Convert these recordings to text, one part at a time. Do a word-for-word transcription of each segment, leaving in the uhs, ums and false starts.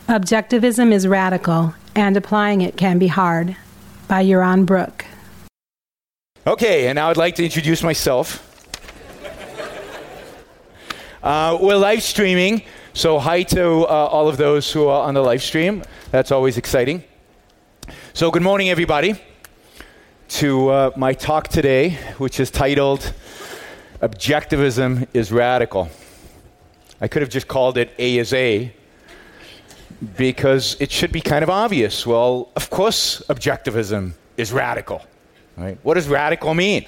Objectivism is radical, and applying it can be hard. By Yaron Brook. Okay, and now I'd like to introduce myself. uh, we're live streaming, so hi to uh, all of those who are on the live stream. That's always exciting. So good morning, everybody, to uh, my talk today, which is titled, Objectivism is Radical. I could have just called it A is A, because it should be kind of obvious. Well, of course, objectivism is radical. Right? What does radical mean?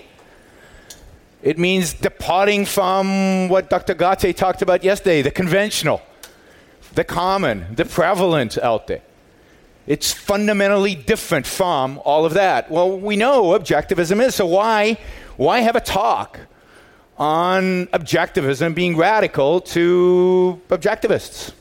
It means departing from what Doctor Gate talked about yesterday, the conventional, the common, the prevalent out there. It's fundamentally different from all of that. Well, we know objectivism is, so why, why have a talk on objectivism being radical to objectivists?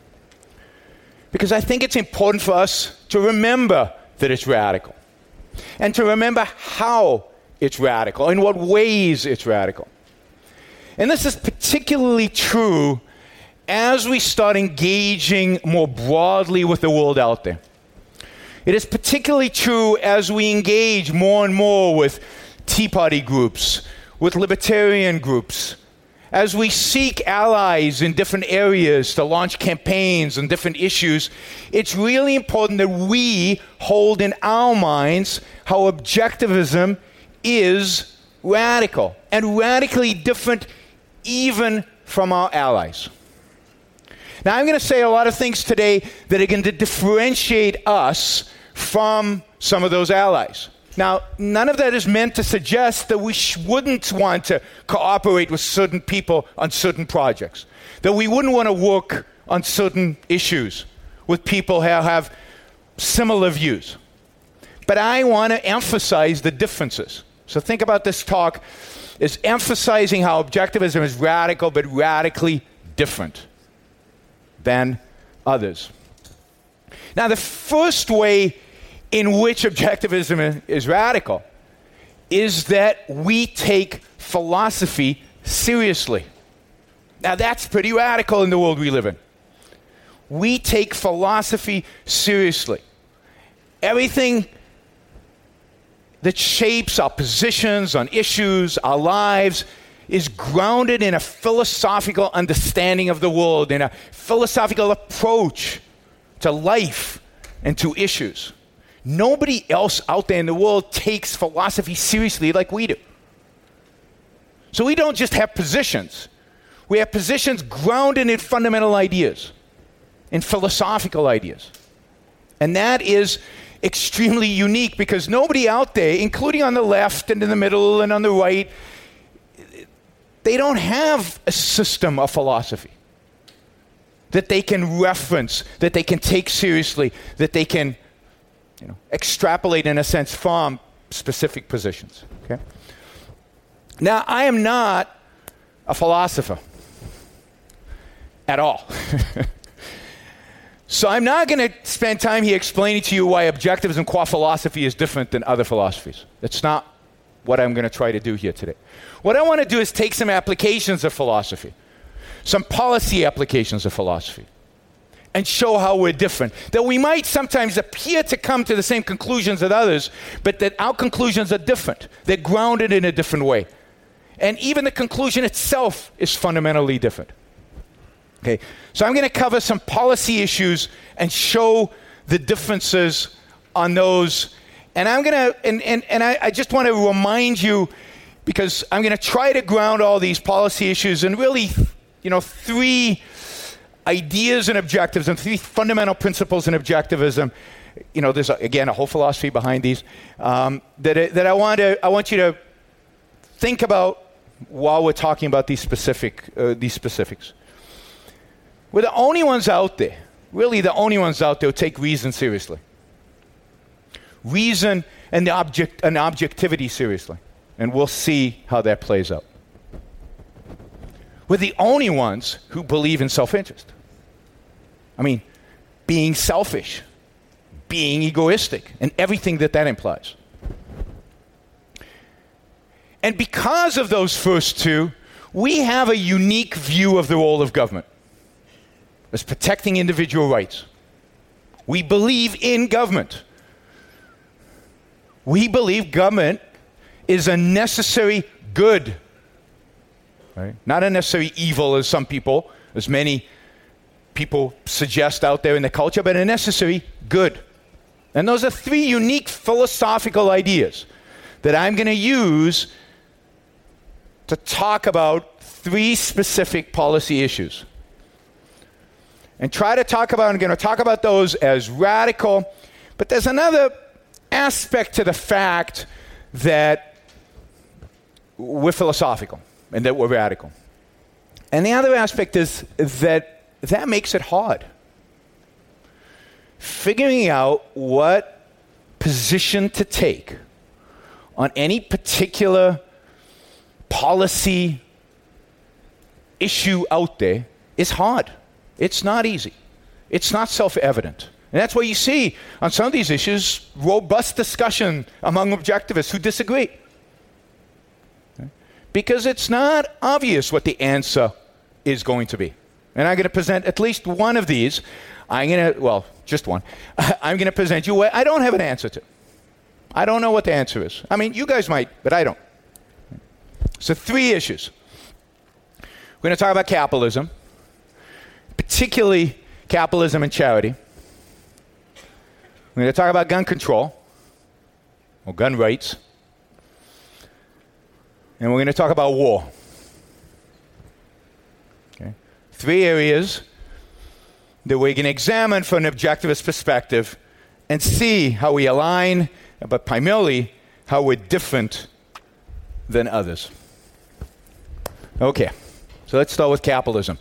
Because I think it's important for us to remember that it's radical. And to remember how it's radical, in what ways it's radical. And this is particularly true as we start engaging more broadly with the world out there. It is particularly true as we engage more and more with Tea Party groups, with libertarian groups, as we seek allies in different areas to launch campaigns on different issues. It's really important that we hold in our minds how objectivism is radical and radically different even from our allies. Now, I'm going to say a lot of things today that are going to differentiate us from some of those allies. Now, none of that is meant to suggest that we sh- wouldn't want to cooperate with certain people on certain projects, that we wouldn't want to work on certain issues with people who have similar views. But I want to emphasize the differences. So think about this talk as emphasizing how objectivism is radical, but radically different than others. Now, the first way in which objectivism is radical is that we take philosophy seriously. Now, that's pretty radical in the world we live in. We take philosophy seriously. Everything that shapes our positions on issues, our lives, is grounded in a philosophical understanding of the world, in a philosophical approach to life and to issues. Nobody else out there in the world takes philosophy seriously like we do. So we don't just have positions. We have positions grounded in fundamental ideas, in philosophical ideas. And that is extremely unique because nobody out there, including on the left and in the middle and on the right, they don't have a system of philosophy that they can reference, that they can take seriously, that they can You know, extrapolate in a sense from specific positions. Okay? Now, I am not a philosopher at all. So I'm not going to spend time here explaining to you why objectivism qua philosophy is different than other philosophies. That's not what I'm going to try to do here today. What I want to do is take some applications of philosophy, some policy applications of philosophy, and show how we're different. That we might sometimes appear to come to the same conclusions as others, but that our conclusions are different. They're grounded in a different way. And even the conclusion itself is fundamentally different. Okay, so I'm going to cover some policy issues and show the differences on those. And I'm going to, and, and, and I, I just want to remind you, because I'm going to try to ground all these policy issues in really, you know, three ideas and objectives and three fundamental principles in objectivism. You know, there's, a, again, a whole philosophy behind these um, that, I, that I, want to, I want you to think about while we're talking about these, specific, uh, these specifics. We're the only ones out there, really the only ones out there who take reason seriously. Reason and, the object, and objectivity seriously. And we'll see how that plays out. We're the only ones who believe in self-interest. I mean, being selfish, being egoistic, and everything that that implies. And because of those first two, we have a unique view of the role of government as protecting individual rights. We believe in government. We believe government is a necessary good, right? Not a necessary evil as some people, as many people suggest out there in the culture, but a necessary good. And those are three unique philosophical ideas that I'm going to use to talk about three specific policy issues. And try to talk about, I'm going to talk about those as radical, but there's another aspect to the fact that we're philosophical and that we're radical. And the other aspect is that that makes it hard. Figuring out what position to take on any particular policy issue out there is hard. It's not easy. It's not self-evident. And that's why you see on some of these issues robust discussion among objectivists who disagree. Okay? Because it's not obvious what the answer is going to be. And I'm going to present at least one of these. I'm going to, well, just one. I'm going to present you what I don't have an answer to. I don't know what the answer is. I mean, you guys might, but I don't. So three issues. We're going to talk about capitalism, particularly capitalism and charity. We're going to talk about gun control, or gun rights. And we're going to talk about war. Okay. Three areas that we're going to examine from an objectivist perspective and see how we align, but primarily how we're different than others. Okay, so let's start with capitalism.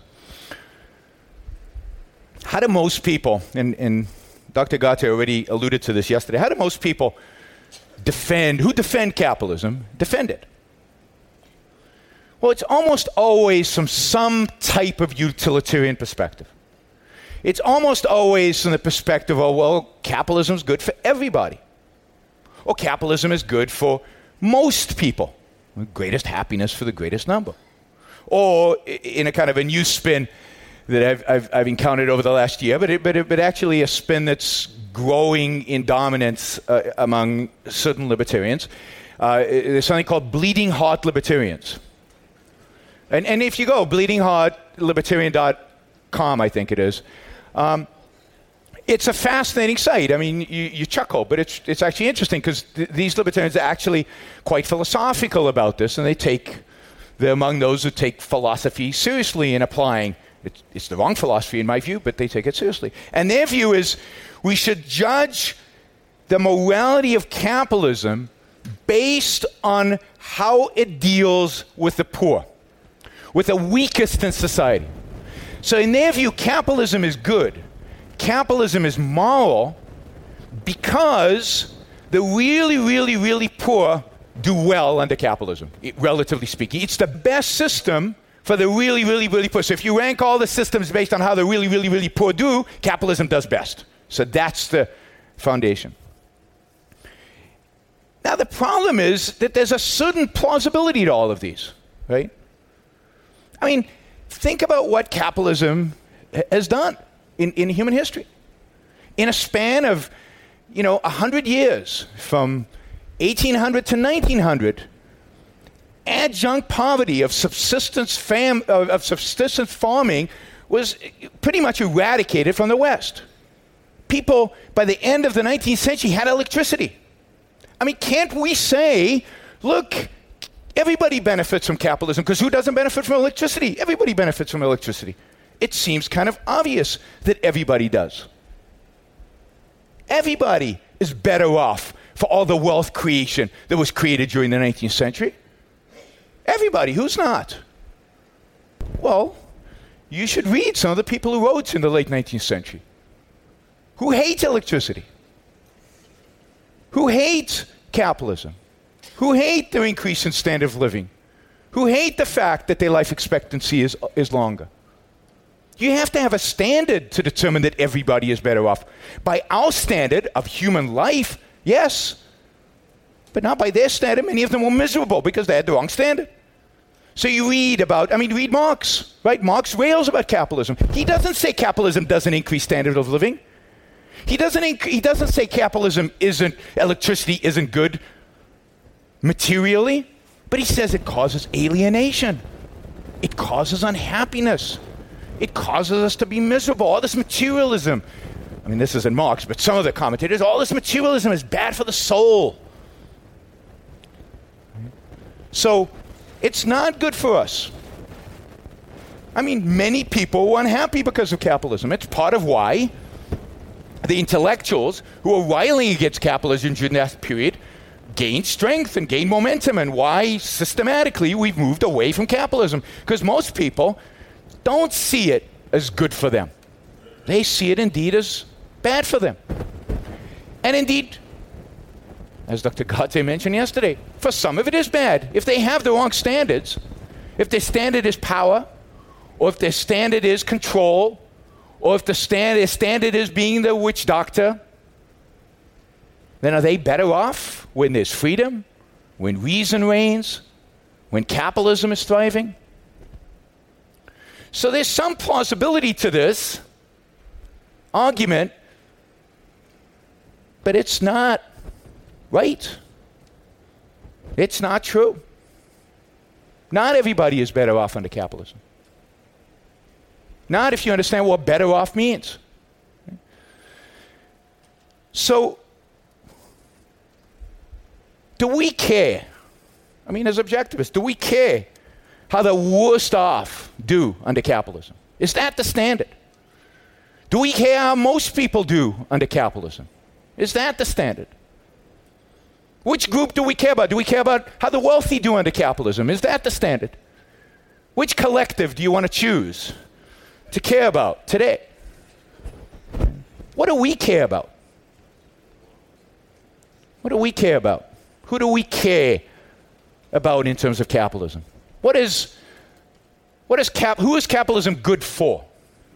How do most people, and, and Doctor Garte already alluded to this yesterday, how do most people defend, who defend capitalism, defend it? Well, it's almost always from some type of utilitarian perspective. It's almost always from the perspective of, well, capitalism is good for everybody. Or capitalism is good for most people. The greatest happiness for the greatest number. Or in a kind of a new spin that I've, I've, I've encountered over the last year, but, it, but, it, but actually a spin that's growing in dominance uh, among certain libertarians. Uh, there's something called bleeding heart libertarians. And, and if you go, bleeding heart libertarian dot com, I think it is, um, it's a fascinating site. I mean, you, you chuckle, but it's it's actually interesting because th- these libertarians are actually quite philosophical about this, and they take, they're among those who take philosophy seriously in applying. It's, it's the wrong philosophy in my view, but they take it seriously. And their view is we should judge the morality of capitalism based on how it deals with the poor, with the weakest in society. So in their view, capitalism is good. Capitalism is moral because the really, really, really poor do well under capitalism, it, relatively speaking. It's the best system for the really, really, really poor. So if you rank all the systems based on how the really, really, really poor do, capitalism does best. So that's the foundation. Now the problem is that there's a certain plausibility to all of these, right? I mean, think about what capitalism has done in, in human history. In a span of, you know, one hundred years, from eighteen hundred to nineteen hundred, adjunct poverty of subsistence, fam- of, of subsistence farming was pretty much eradicated from the West. People, by the end of the nineteenth century, had electricity. I mean, can't we say, look, everybody benefits from capitalism, because who doesn't benefit from electricity? Everybody benefits from electricity. It seems kind of obvious that everybody does. Everybody is better off for all the wealth creation that was created during the nineteenth century. Everybody. Who's not? Well, you should read some of the people who wrote in the late nineteenth century, who hate electricity, who hate capitalism, who hate their increase in standard of living, who hate the fact that their life expectancy is, is longer. You have to have a standard to determine that everybody is better off. By our standard of human life, yes, but not by their standard. Many of them were miserable because they had the wrong standard. So you read about, I mean, read Marx, right? Marx rails about capitalism. He doesn't say capitalism doesn't increase standard of living. He doesn't, inc- he doesn't say capitalism isn't, electricity isn't good materially, but he says it causes alienation. It causes unhappiness. It causes us to be miserable. All this materialism, I mean, this isn't Marx, but some of the commentators, all this materialism is bad for the soul. So it's not good for us. I mean, many people were unhappy because of capitalism. It's part of why the intellectuals who are railing against capitalism during that period gained strength and gained momentum, and why systematically we've moved away from capitalism. Because most people don't see it as good for them. They see it indeed as bad for them. And indeed, as Doctor Garte mentioned yesterday, for some of it is bad. If they have the wrong standards, if their standard is power, or if their standard is control, or if the stand, their standard is being the witch doctor, then are they better off when there's freedom, when reason reigns, when capitalism is thriving? So there's some plausibility to this argument, but it's not right. It's not true. Not everybody is better off under capitalism. Not if you understand what better off means. So, do we care? I mean, as objectivists, do we care how the worst off do under capitalism? Is that the standard? Do we care how most people do under capitalism? Is that the standard? Which group do we care about? Do we care about how the wealthy do under capitalism? Is that the standard? Which collective do you want to choose to care about today? What do we care about? What do we care about? Who do we care about in terms of capitalism? What is, what is cap, who is capitalism good for?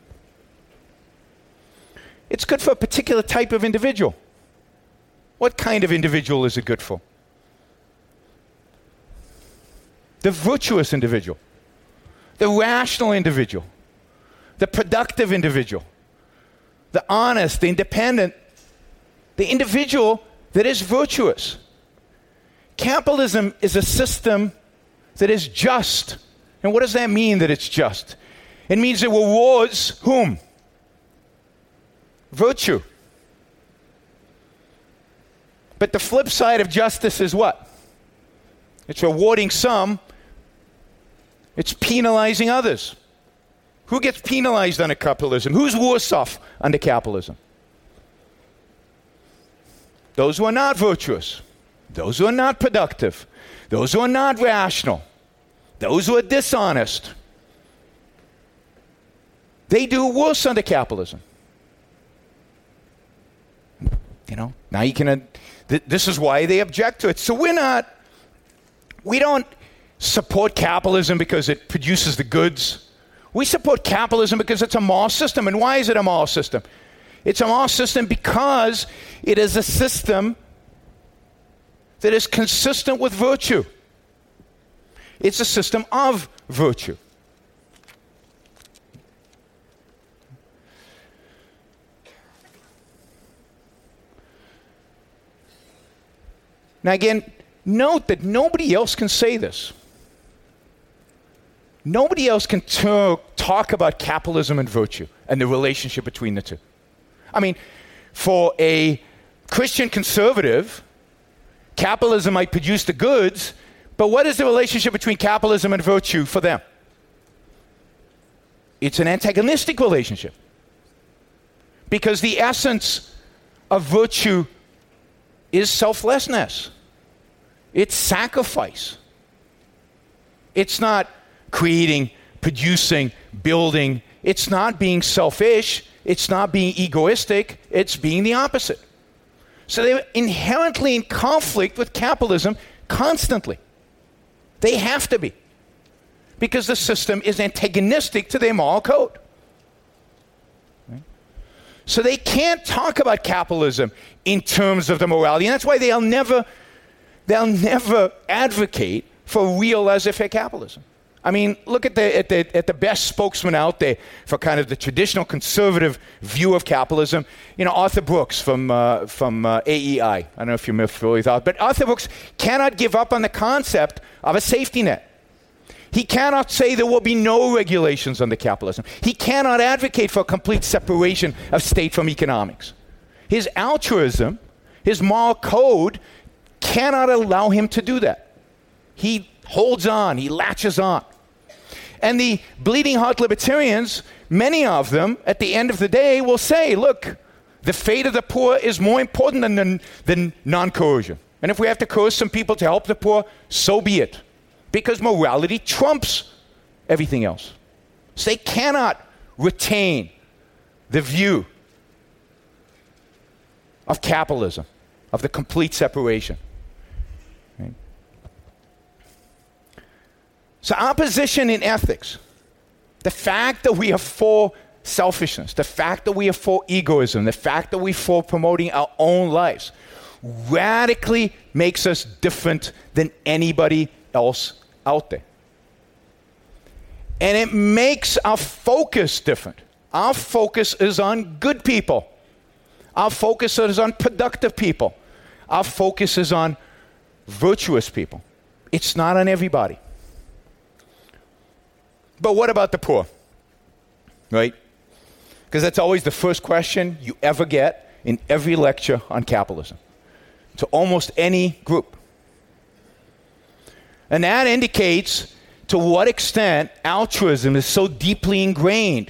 It's good for a particular type of individual. What kind of individual is it good for? The virtuous individual, the rational individual, the productive individual, the honest, the independent, the individual that is virtuous. Capitalism is a system that is just. And what does that mean, that it's just? It means it rewards whom? Virtue. But the flip side of justice is what? It's rewarding some, it's penalizing others. Who gets penalized under capitalism? Who's worse off under capitalism? Those who are not virtuous, those who are not productive, those who are not rational, those who are dishonest. They do worse under capitalism. You know, now you can, uh, th- this is why they object to it. So we're not, we don't support capitalism because it produces the goods. We support capitalism because it's a moral system. And why is it a moral system? It's a moral system because it is a system that is consistent with virtue. It's a system of virtue. Now again, note that nobody else can say this. Nobody else can t- talk about capitalism and virtue and the relationship between the two. I mean, for a Christian conservative, capitalism might produce the goods, but what is the relationship between capitalism and virtue for them? It's an antagonistic relationship. Because the essence of virtue is selflessness. It's sacrifice. It's not creating, producing, building. It's not being selfish. It's not being egoistic. It's being the opposite. So they're inherently in conflict with capitalism constantly. They have to be. Because the system is antagonistic to their moral code. Right? So they can't talk about capitalism in terms of the morality. And that's why they'll never, they'll never advocate for real laissez-faire capitalism. I mean, look at the, at the at the best spokesman out there for kind of the traditional conservative view of capitalism. You know, Arthur Brooks from uh, from uh, A E I. I don't know if you're familiar with that, but Arthur Brooks cannot give up on the concept of a safety net. He cannot say there will be no regulations under capitalism. He cannot advocate for a complete separation of state from economics. His altruism, his moral code, cannot allow him to do that. He holds on, he latches on. And the bleeding heart libertarians, many of them, at the end of the day, will say, look, the fate of the poor is more important than, than non-coercion. And if we have to coerce some people to help the poor, so be it. Because morality trumps everything else. So they cannot retain the view of capitalism, of the complete separation. Right? So our position in ethics, the fact that we are for selfishness, the fact that we are for egoism, the fact that we are for promoting our own lives, radically makes us different than anybody else out there. And it makes our focus different. Our focus is on good people. Our focus is on productive people. Our focus is on virtuous people. It's not on everybody. But what about the poor? Right? Because that's always the first question you ever get in every lecture on capitalism, to almost any group. And that indicates to what extent altruism is so deeply ingrained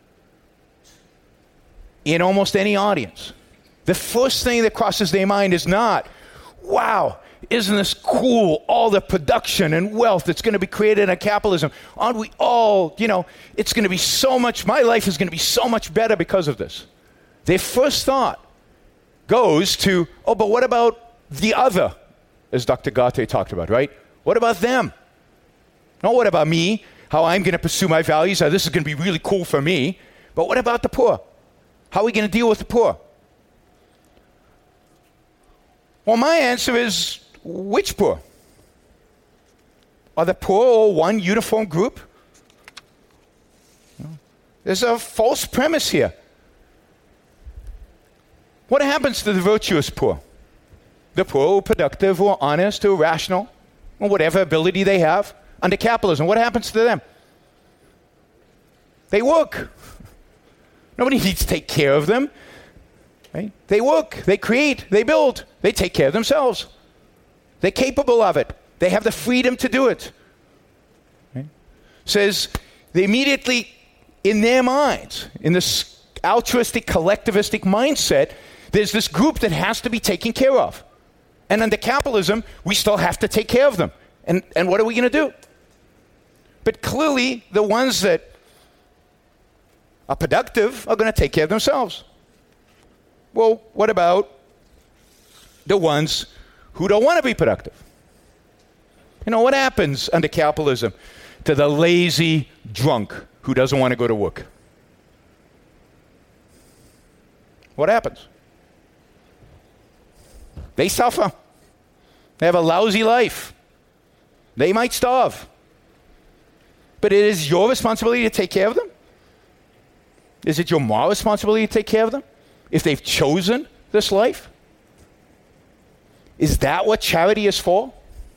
in almost any audience. The first thing that crosses their mind is not, wow, isn't this cool, all the production and wealth that's going to be created in capitalism? Aren't we all, you know, it's going to be so much, my life is going to be so much better because of this. Their first thought goes to, oh, but what about the other, as Doctor Garte talked about, right? What about them? Not what about me, how I'm going to pursue my values, how this is going to be really cool for me, but what about the poor? How are we going to deal with the poor? Well, my answer is, which poor? Are the poor all one uniform group? No. There's a false premise here. What happens to the virtuous poor? The poor who are productive, who are honest, who are rational, or whatever ability they have under capitalism. What happens to them? They work. Nobody needs to take care of them. Right? They work, they create, they build, they take care of themselves. They're capable of it. They have the freedom to do it. Right? Says they immediately, in their minds, in this altruistic, collectivistic mindset, there's this group that has to be taken care of. And under capitalism, we still have to take care of them. And, and what are we going to do? But clearly, the ones that are productive are going to take care of themselves. Well, what about the ones who don't want to be productive? You know, what happens under capitalism to the lazy drunk who doesn't want to go to work? What happens? They suffer. They have a lousy life. They might starve. But it is your responsibility to take care of them? Is it your moral responsibility to take care of them if they've chosen this life? Is that what charity is for?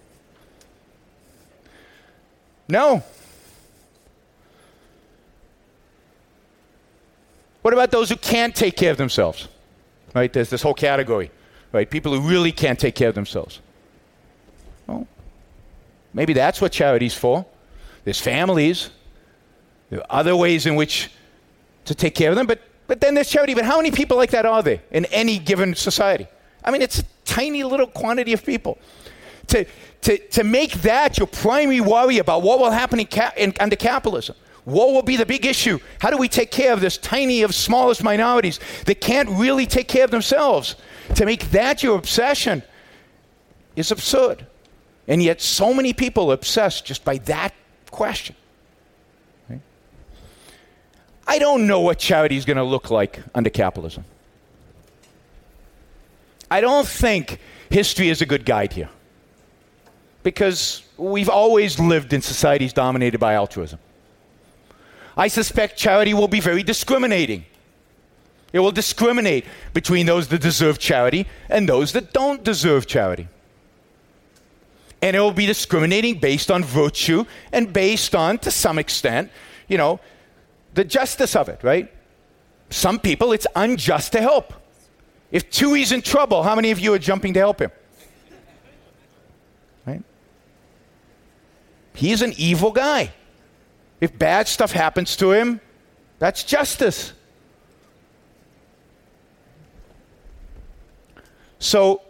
No. What about those who can't take care of themselves? Right? There's this whole category. Right? People who really can't take care of themselves. Well, maybe that's what charity's for. There's families. There are other ways in which to take care of them, but but then there's charity. But how many people like that are there in any given society? I mean, it's a tiny little quantity of people. To to to make that your primary worry about what will happen in, ca- in under capitalism, what will be the big issue? How do we take care of this tiny of smallest minorities that can't really take care of themselves? To make that your obsession is absurd. And yet so many people are obsessed just by that question. Right? I don't know what charity is going to look like under capitalism. I don't think history is a good guide here. because we've always lived in societies dominated by altruism. I suspect charity will be very discriminating. It will discriminate between those that deserve charity and those that don't deserve charity. And it will be discriminating based on virtue and based on, to some extent, you know, the justice of it, right? Some people, it's unjust to help. If Tui's in trouble, how many of you are jumping to help him? Right? He's an evil guy. If bad stuff happens to him, that's justice. So,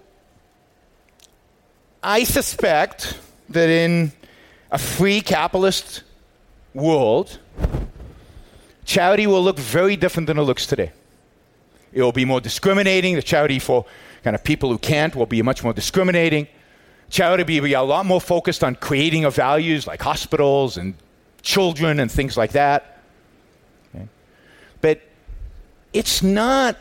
I suspect that in a free capitalist world, charity will look very different than it looks today. It will be more discriminating. The charity for kind of people who can't will be much more discriminating. Charity will be a lot more focused on creating of values like hospitals and children and things like that. Okay? But it's not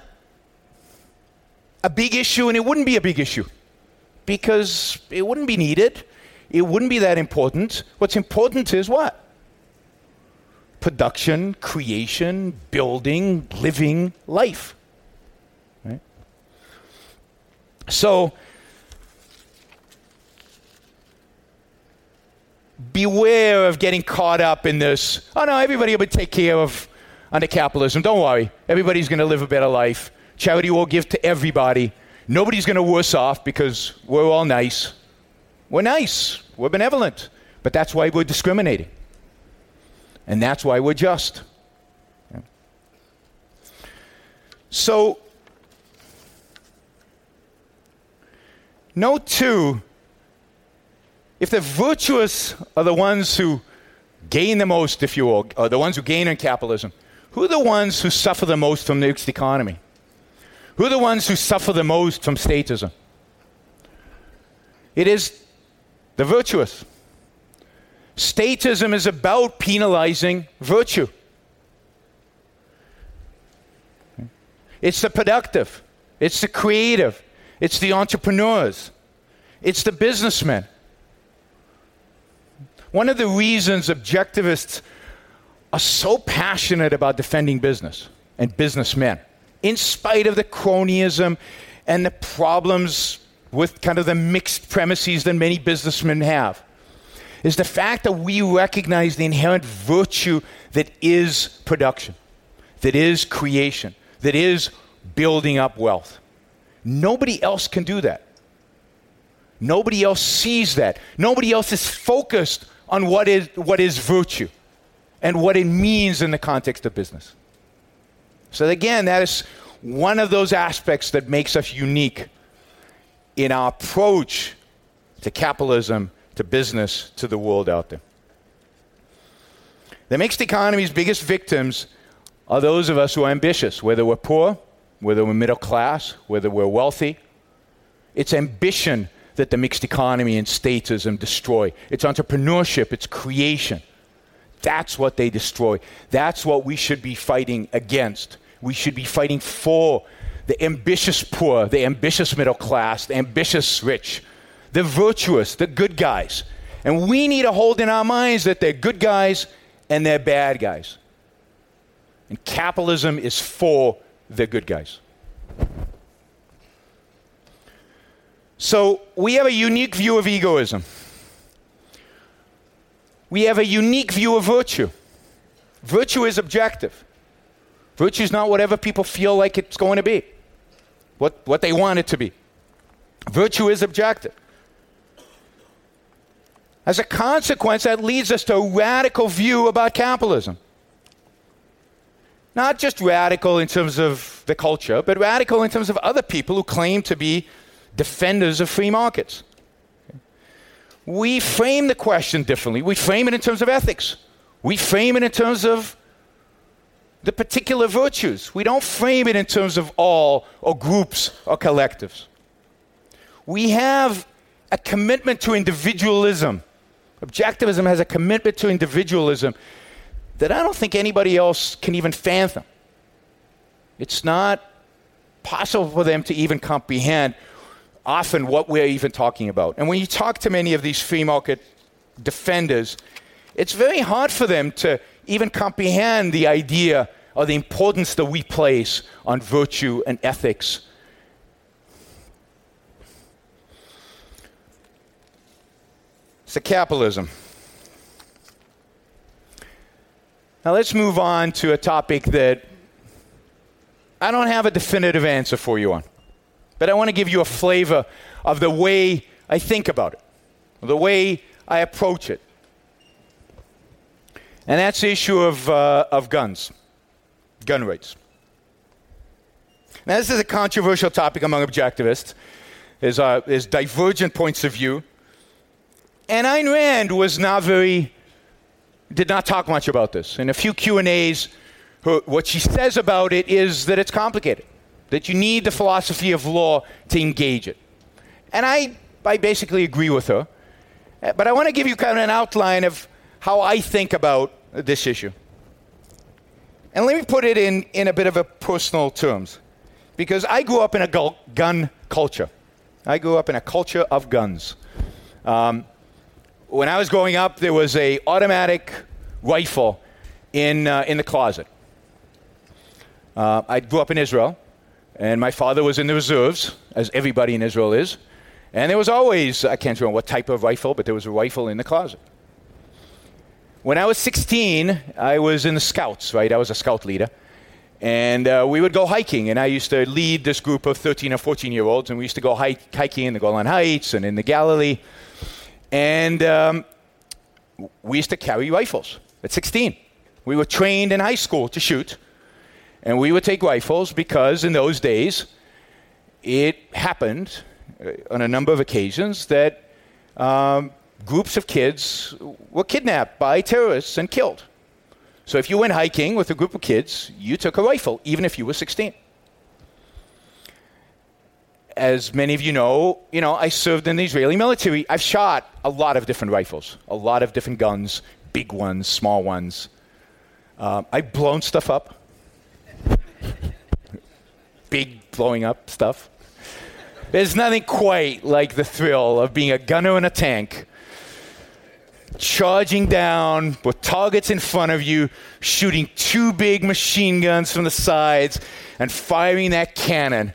a big issue, and it wouldn't be a big issue because it wouldn't be needed. It wouldn't be that important. What's important is what? Production, creation, building, living life. Right? So, beware of getting caught up in this, oh no, everybody will take care of under capitalism. Don't worry. Everybody's going to live a better life. Charity will give to everybody. Nobody's going to worse off because we're all nice. We're nice. We're benevolent. But that's why we're discriminating. And that's why we're just. Okay. So, note too, if the virtuous are the ones who gain the most, if you will, or the ones who gain in capitalism, who are the ones who suffer the most from the mixed economy? Who are the ones who suffer the most from statism? It is the virtuous. Statism is about penalizing virtue. It's the productive. It's the creative. It's the entrepreneurs. It's the businessmen. One of the reasons objectivists are so passionate about defending business and businessmen, in spite of the cronyism and the problems with kind of the mixed premises that many businessmen have, is the fact that we recognize the inherent virtue that is production, that is creation, that is building up wealth. Nobody else can do that. Nobody else sees that. Nobody else is focused on what is what is virtue and what it means in the context of business. So again, that is one of those aspects that makes us unique in our approach to capitalism, to business, to the world out there. The mixed economy's biggest victims are those of us who are ambitious, whether we're poor, whether we're middle class, whether we're wealthy. It's ambition that the mixed economy and statism destroy. It's entrepreneurship, it's creation. That's what they destroy. That's what we should be fighting against. We should be fighting for the ambitious poor, the ambitious middle class, the ambitious rich, the virtuous, the good guys. And we need to hold in our minds that they're good guys and they're bad guys. And capitalism is for the good guys. So we have a unique view of egoism. We have a unique view of virtue. Virtue is objective. Virtue is not whatever people feel like it's going to be, what, what they want it to be. Virtue is objective. As a consequence, that leads us to a radical view about capitalism. Not just radical in terms of the culture, but radical in terms of other people who claim to be defenders of free markets. We frame the question differently. We frame it in terms of ethics. We frame it in terms of the particular virtues. We don't frame it in terms of all or groups or collectives. We have a commitment to individualism. Objectivism has a commitment to individualism that I don't think anybody else can even fathom. It's not possible for them to even comprehend often what we're even talking about. And when you talk to many of these free market defenders, it's very hard for them to even comprehend the idea or the importance that we place on virtue and ethics. So capitalism. Now let's move on to a topic that I don't have a definitive answer for you on. But I want to give you a flavor of the way I think about it, the way I approach it. And that's the issue of, uh, of guns, gun rights. Now this is a controversial topic among objectivists. There's, uh, there's divergent points of view. And Ayn Rand was not very, did not talk much about this. In a few Q and A's, her, what she says about it is that it's complicated, that you need the philosophy of law to engage it. And I, I basically agree with her. But I want to give you kind of an outline of how I think about this issue. And let me put it in, in a bit of a personal terms. Because I grew up in a gu- gun culture. I grew up in a culture of guns. Um, when I was growing up, there was a automatic rifle in, uh, in the closet. Uh, I grew up in Israel. And my father was in the reserves, as everybody in Israel is. And there was always, I can't remember what type of rifle, but there was a rifle in the closet. When I was sixteen, I was in the Scouts, right? I was a scout leader. And uh, we would go hiking, and I used to lead this group of thirteen or fourteen-year-olds, and we used to go hike, hiking in the Golan Heights and in the Galilee. And um, we used to carry rifles at sixteen. We were trained in high school to shoot. And we would take rifles because in those days, it happened uh, on a number of occasions that um, groups of kids were kidnapped by terrorists and killed. So if you went hiking with a group of kids, you took a rifle, even if you were sixteen. As many of you know, you know, I served in the Israeli military. I've shot a lot of different rifles, a lot of different guns, big ones, small ones. Um, I've blown stuff up. Big blowing up stuff. There's nothing quite like the thrill of being a gunner in a tank, charging down with targets in front of you, shooting two big machine guns from the sides, and firing that cannon.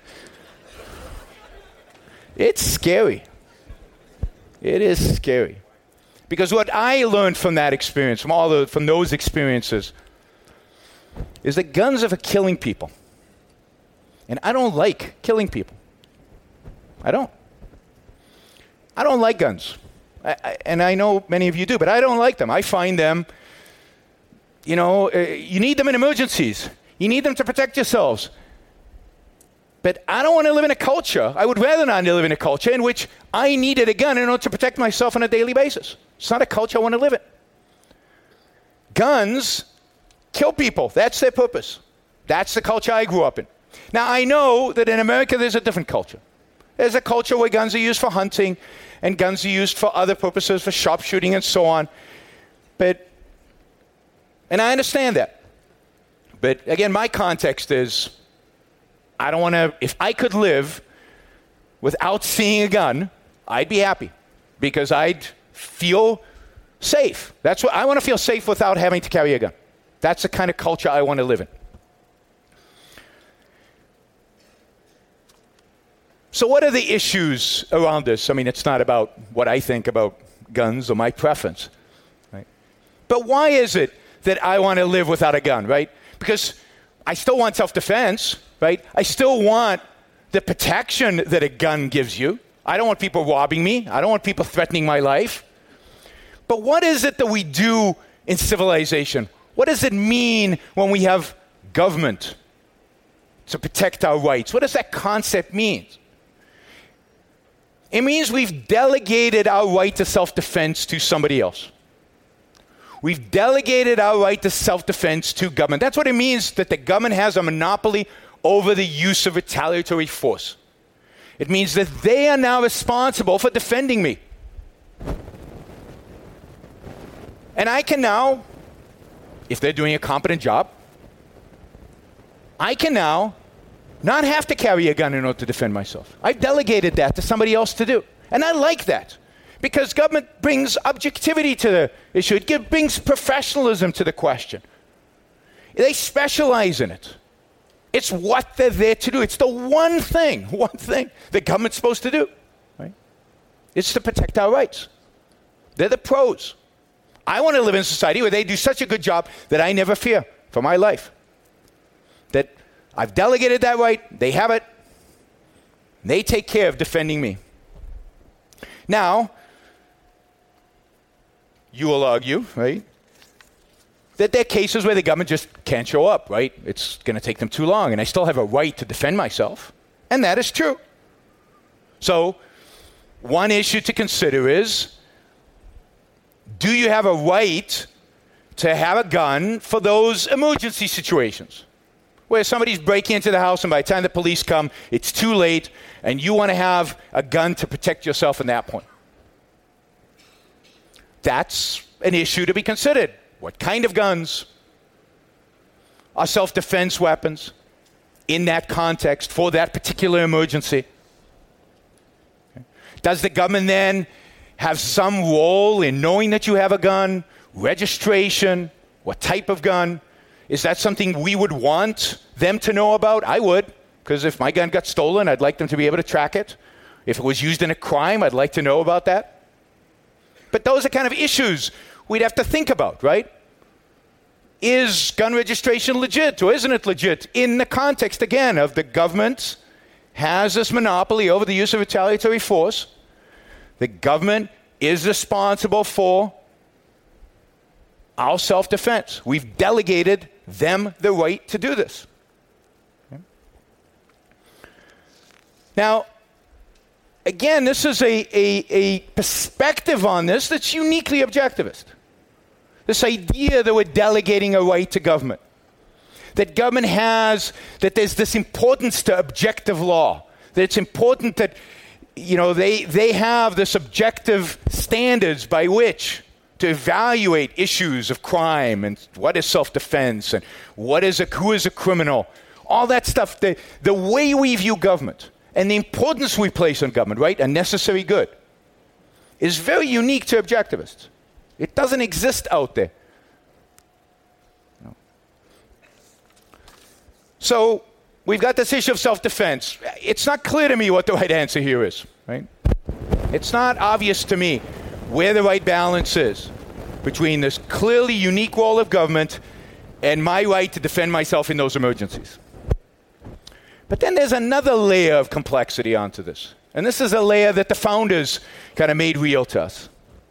It's scary. It is scary. Because what I learned from that experience, from all the, from those experiences, is that guns are for killing people. And I don't like killing people. I don't. I don't like guns. I, I, and I know many of you do, but I don't like them. I find them, you know, uh, you need them in emergencies. You need them to protect yourselves. But I don't want to live in a culture, I would rather not live in a culture in which I needed a gun in order to protect myself on a daily basis. It's not a culture I want to live in. Guns kill people. That's their purpose. That's the culture I grew up in. Now, I know that in America there's a different culture. There's a culture where guns are used for hunting and guns are used for other purposes, for sharpshooting and so on. But, and I understand that. But again, my context is, I don't want to, if I could live without seeing a gun, I'd be happy because I'd feel safe. That's what I want to feel safe without having to carry a gun. That's the kind of culture I want to live in. So what are the issues around this? I mean, it's not about what I think about guns or my preference, right? But why is it that I want to live without a gun, right? Because I still want self-defense, right? I still want the protection that a gun gives you. I don't want people robbing me. I don't want people threatening my life. But what is it that we do in civilization? What does it mean when we have government to protect our rights? What does that concept mean? It means we've delegated our right to self-defense to somebody else. We've delegated our right to self-defense to government. That's what it means that the government has a monopoly over the use of retaliatory force. It means that they are now responsible for defending me. And I can now, if they're doing a competent job, I can now not have to carry a gun in order to defend myself. I've delegated that to somebody else to do. And I like that because government brings objectivity to the issue. It brings professionalism to the question. They specialize in it. It's what they're there to do. It's the one thing, one thing the government's supposed to do. Right? It's to protect our rights. They're the pros. I want to live in a society where they do such a good job that I never fear for my life. That I've delegated that right, they have it, they take care of defending me. Now, you will argue, right, that there are cases where the government just can't show up, right? It's going to take them too long, and I still have a right to defend myself, and that is true. So, one issue to consider is, do you have a right to have a gun for those emergency situations? Where somebody's breaking into the house and by the time the police come, it's too late, and you want to have a gun to protect yourself in that point. That's an issue to be considered. What kind of guns are self-defense weapons in that context for that particular emergency? Does the government then have some role in knowing that you have a gun, registration, what type of gun? Is that something we would want them to know about? I would, because if my gun got stolen, I'd like them to be able to track it. If it was used in a crime, I'd like to know about that. But those are kind of issues we'd have to think about, right? Is gun registration legit or isn't it legit in the context, again, of the government has this monopoly over the use of retaliatory force. The government is responsible for our self-defense. We've delegated them the right to do this. Okay. Now, again, this is a, a, a perspective on this that's uniquely objectivist. This idea that we're delegating a right to government. That government has, that there's this importance to objective law. That it's important that, you know, they, they have this objective standards by which to evaluate issues of crime and what is self-defense and what is a, who is a criminal. All that stuff, the, the way we view government and the importance we place on government, right, a necessary good, is very unique to objectivists. It doesn't exist out there. No. So we've got this issue of self-defense. It's not clear to me what the right answer here is, right? It's not obvious to me where the right balance is between this clearly unique role of government and my right to defend myself in those emergencies. But then there's another layer of complexity onto this. And this is a layer that the founders kind of made real to us.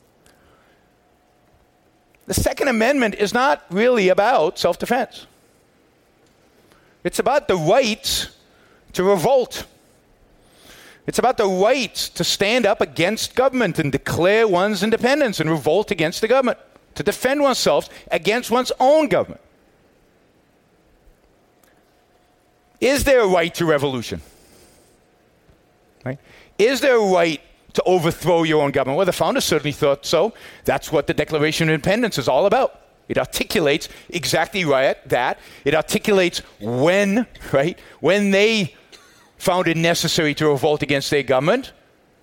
The Second Amendment is not really about self-defense. It's about the right to revolt. It's about the right to stand up against government and declare one's independence and revolt against the government, to defend oneself against one's own government. Is there a right to revolution? Right? Is there a right to overthrow your own government? Well, the founders certainly thought so. That's what the Declaration of Independence is all about. It articulates exactly right that. It articulates when, right, when they found it necessary to revolt against their government.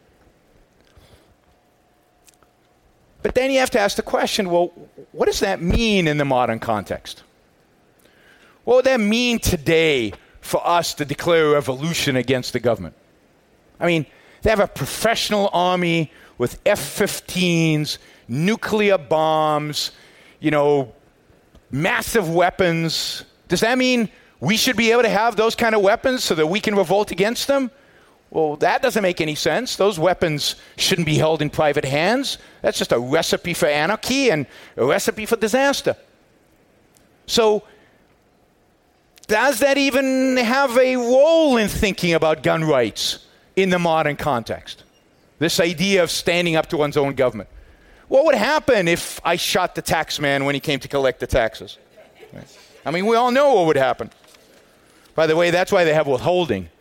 But then you have to ask the question, well, what does that mean in the modern context? What would that mean today for us to declare a revolution against the government? I mean, they have a professional army with F fifteens, nuclear bombs, you know, massive weapons. Does that mean we should be able to have those kind of weapons so that we can revolt against them? Well, that doesn't make any sense. Those weapons shouldn't be held in private hands. That's just a recipe for anarchy and a recipe for disaster. So, does that even have a role in thinking about gun rights in the modern context? This idea of standing up to one's own government. What would happen if I shot the tax man when he came to collect the taxes? I mean, we all know what would happen. By the way, that's why they have withholding.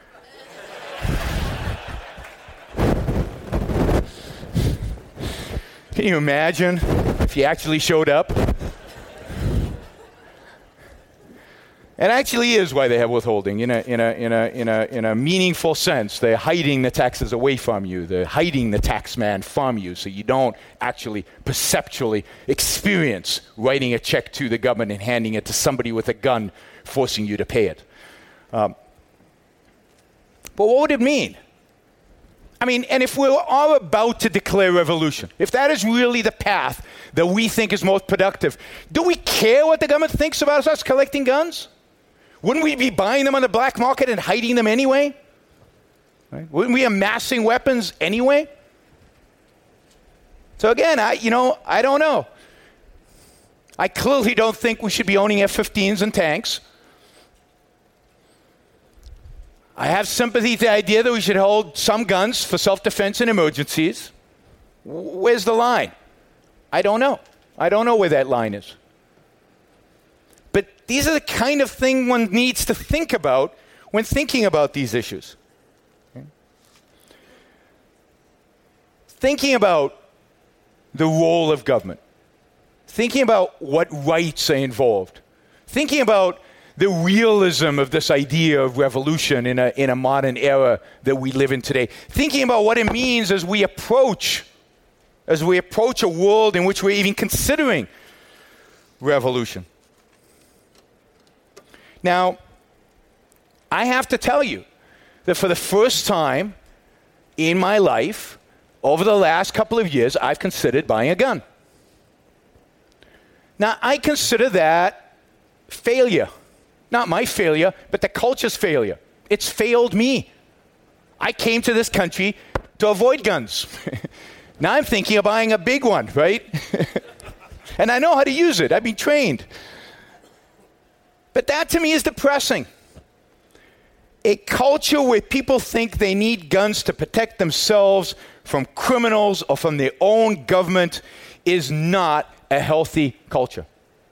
Can you imagine if he actually showed up? And actually is why they have withholding in a, in a, in a, in a, in a meaningful sense. They're hiding the taxes away from you. They're hiding the tax man from you so you don't actually perceptually experience writing a check to the government and handing it to somebody with a gun forcing you to pay it. Um, but what would it mean? I mean, and if we're all about to declare revolution, if that is really the path that we think is most productive, do we care what the government thinks about us collecting guns? Wouldn't we be buying them on the black market and hiding them anyway? Right? Wouldn't we be amassing weapons anyway? So again, I, you know, I don't know. I clearly don't think we should be owning F fifteens and tanks. I have sympathy to the idea that we should hold some guns for self-defense in emergencies. Where's the line? I don't know. I don't know where that line is. But these are the kind of thing one needs to think about when thinking about these issues. Okay? Thinking about the role of government. Thinking about what rights are involved. Thinking about the realism of this idea of revolution in a, in a modern era that we live in today. Thinking about what it means as we approach, as we approach a world in which we're even considering revolution. Now, I have to tell you that for the first time in my life, over the last couple of years, I've considered buying a gun. Now, I consider that failure. Not my failure, but the culture's failure. It's failed me. I came to this country to avoid guns. Now I'm thinking of buying a big one, right? And I know how to use it. I've been trained. But that to me is depressing. A culture where people think they need guns to protect themselves from criminals or from their own government is not a healthy culture.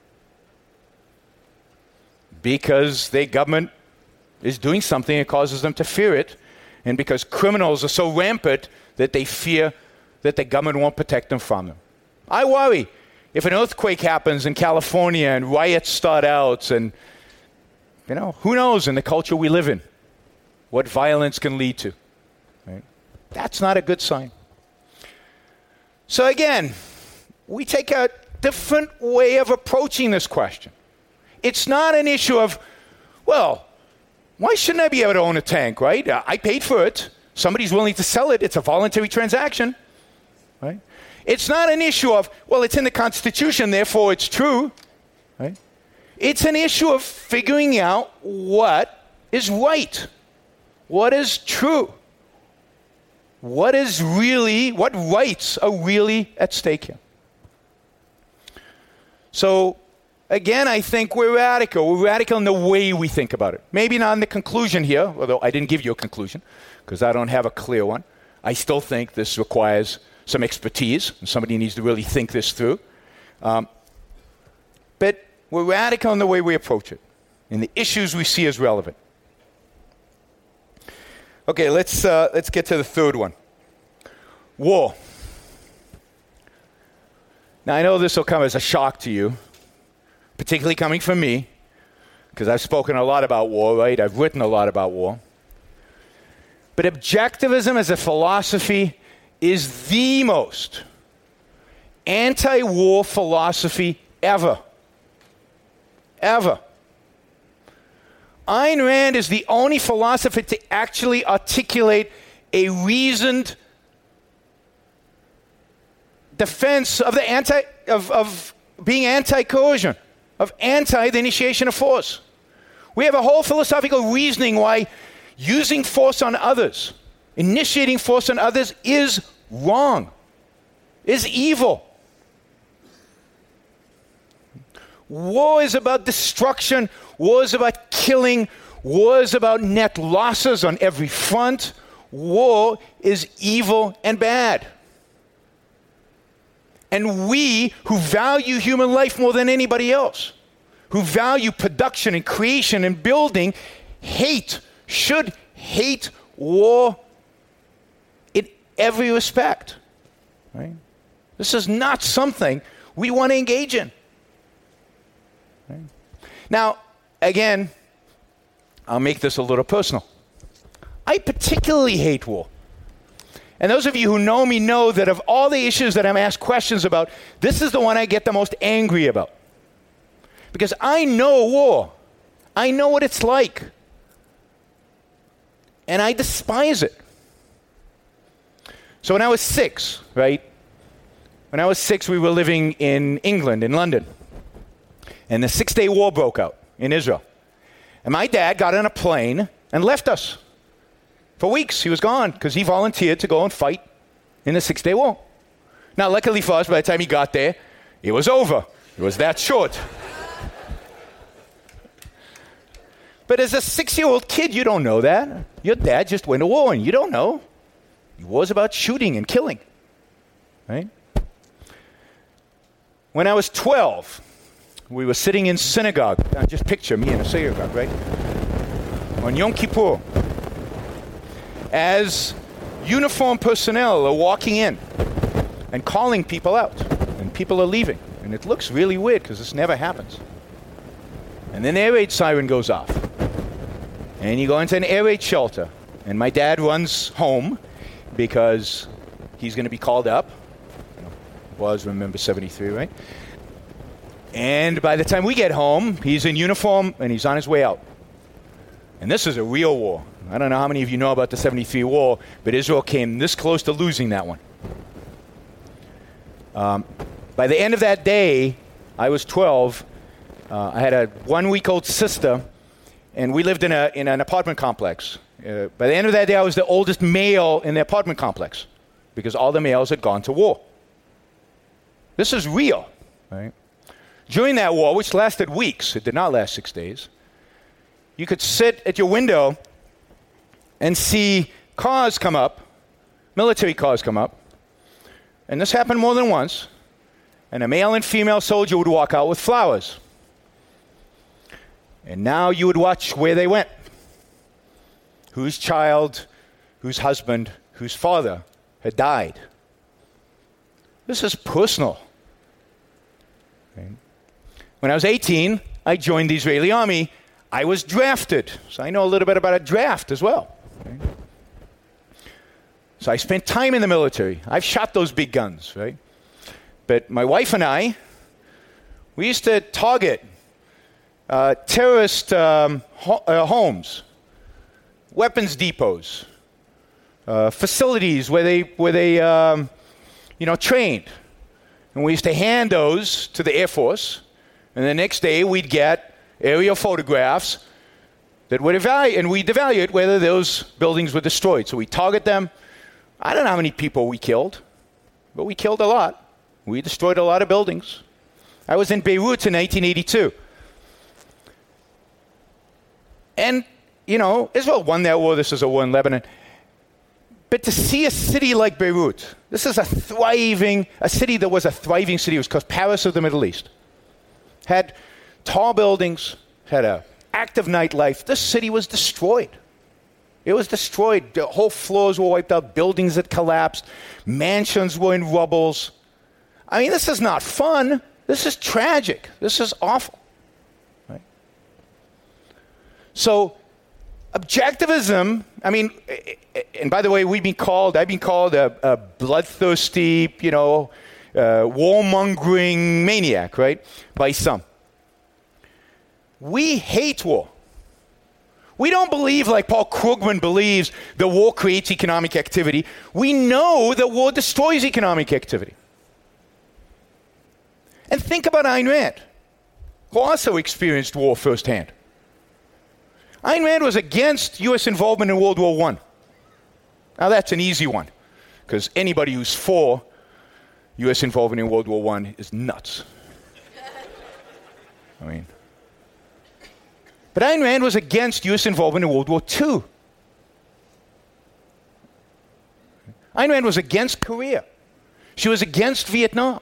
Because their government is doing something that causes them to fear it, and because criminals are so rampant that they fear that the government won't protect them from them. I worry if an earthquake happens in California and riots start out, and you know, who knows in the culture we live in what violence can lead to. Right? That's not a good sign. So again, we take a different way of approaching this question. It's not an issue of, well, why shouldn't I be able to own a tank, right? Uh, I paid for it. Somebody's willing to sell it. It's a voluntary transaction, right? It's not an issue of, well, it's in the Constitution, therefore it's true, right? It's an issue of figuring out what is right, what is true, what is really, what rights are really at stake here. So, again, I think we're radical. We're radical in the way we think about it. Maybe not in the conclusion here, although I didn't give you a conclusion because I don't have a clear one. I still think this requires some expertise, and somebody needs to really think this through. Um, but we're radical in the way we approach it, in the issues we see as relevant. Okay, let's uh, let's get to the third one. War. Now, I know this will come as a shock to you, particularly coming from me, because I've spoken a lot about war, right? I've written a lot about war. But objectivism as a philosophy is the most anti-war philosophy ever. Ever. Ayn Rand is the only philosopher to actually articulate a reasoned defense of the anti of, of being anti-coercion, of anti the initiation of force. We have a whole philosophical reasoning why using force on others, initiating force on others is wrong, is evil. War is about destruction. War is about killing. War is about net losses on every front. War is evil and bad. And we, who value human life more than anybody else, who value production and creation and building, hate, should hate war in every respect. Right? This is not something we want to engage in. Right? Now, again, I'll make this a little personal. I particularly hate war. And those of you who know me know that of all the issues that I'm asked questions about, this is the one I get the most angry about. Because I know war. I know what it's like. And I despise it. So when I was six, right? When I was six, we were living in England, in London. And the Six-Day War broke out in Israel. And my dad got on a plane and left us. For weeks, he was gone because he volunteered to go and fight in the Six-Day War. Now, luckily for us, by the time he got there, it was over. It was that short. But as a six-year-old kid, you don't know that. Your dad just went to war, and you don't know. War's about shooting and killing, right? When I was twelve, we were sitting in synagogue. Now, just picture me in a synagogue, right? On Yom Kippur. As uniformed personnel are walking in and calling people out, and people are leaving. And it looks really weird because this never happens. And then the air raid siren goes off. And you go into an air raid shelter. And my dad runs home because he's going to be called up. You know, was, remember, seventy-three, right? And by the time we get home, he's in uniform and he's on his way out. And this is a real war. I don't know how many of you know about the seventy-three war, but Israel came this close to losing that one. Um, by the end of that day, I was twelve. Uh, I had a one-week-old sister, and we lived in a in an apartment complex. Uh, by the end of that day, I was the oldest male in the apartment complex because all the males had gone to war. This is real, right? During that war, which lasted weeks, it did not last six days, you could sit at your window and see cars come up, military cars come up, and this happened more than once, and a male and female soldier would walk out with flowers. And now you would watch where they went. Whose child, whose husband, whose father had died. This is personal. Okay. When I was eighteen, I joined the Israeli army. I was drafted, so I know a little bit about a draft as well. Okay. So I spent time in the military. I've shot those big guns, right? But my wife and I, we used to target uh, terrorist um, ho- uh, homes, weapons depots, uh, facilities where they where they um, you know trained, and we used to hand those to the Air Force, and the next day we'd get aerial photographs that would evaluate, and we'd evaluate whether those buildings were destroyed. So we target them. I don't know how many people we killed, but we killed a lot. We destroyed a lot of buildings. I was in Beirut in nineteen eighty-two. And, you know, Israel won that war. This is a war in Lebanon. But to see a city like Beirut, this is a thriving, a city that was a thriving city. It was called Paris of the Middle East. Had tall buildings, had an active nightlife. This city was destroyed. It was destroyed. The whole floors were wiped out. Buildings had collapsed. Mansions were in rubbles. I mean, this is not fun. This is tragic. This is awful. Right? So, objectivism, I mean, and by the way, we've been called, I've been called a, a bloodthirsty, you know, uh, warmongering maniac, right, by some. We hate war. We don't believe, like Paul Krugman believes, that war creates economic activity. We know that war destroys economic activity. And think about Ayn Rand, who also experienced war firsthand. Ayn Rand was against U S involvement in World War One. Now that's an easy one, because anybody who's for U S involvement in World War One is nuts. I mean, but Ayn Rand was against U S involvement in World War Two. Ayn Rand was against Korea. She was against Vietnam.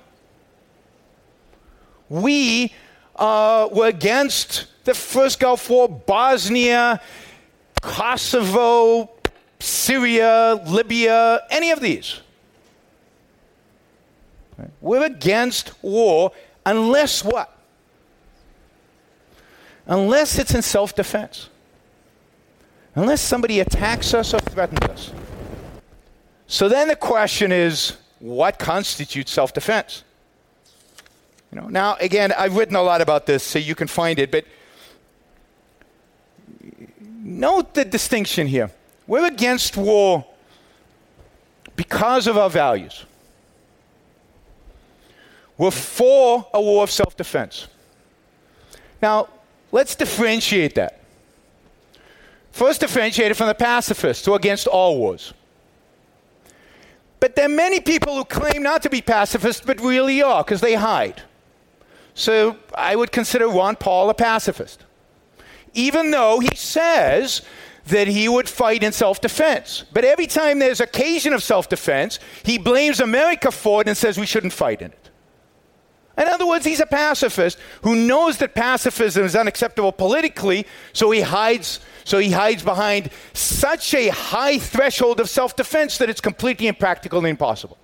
We uh, were against the first Gulf War, Bosnia, Kosovo, Syria, Libya, any of these. Right? We're against war unless what? Unless it's in self-defense. unless somebody attacks us or threatens us. So then the question is, what constitutes self-defense? You know, now, again, I've written a lot about this, so you can find it, but note the distinction here. We're against war because of our values. We're for a war of self-defense. Now, let's differentiate that. First, differentiate it from the pacifists who are against all wars. But there are many people who claim not to be pacifists but really are because they hide. So I would consider Ron Paul a pacifist, even though he says that he would fight in self-defense. But every time there's occasion of self-defense, he blames America for it and says we shouldn't fight in it. In other words, he's a pacifist who knows that pacifism is unacceptable politically, so he hides so he hides behind such a high threshold of self-defense that it's completely impractical and impossible.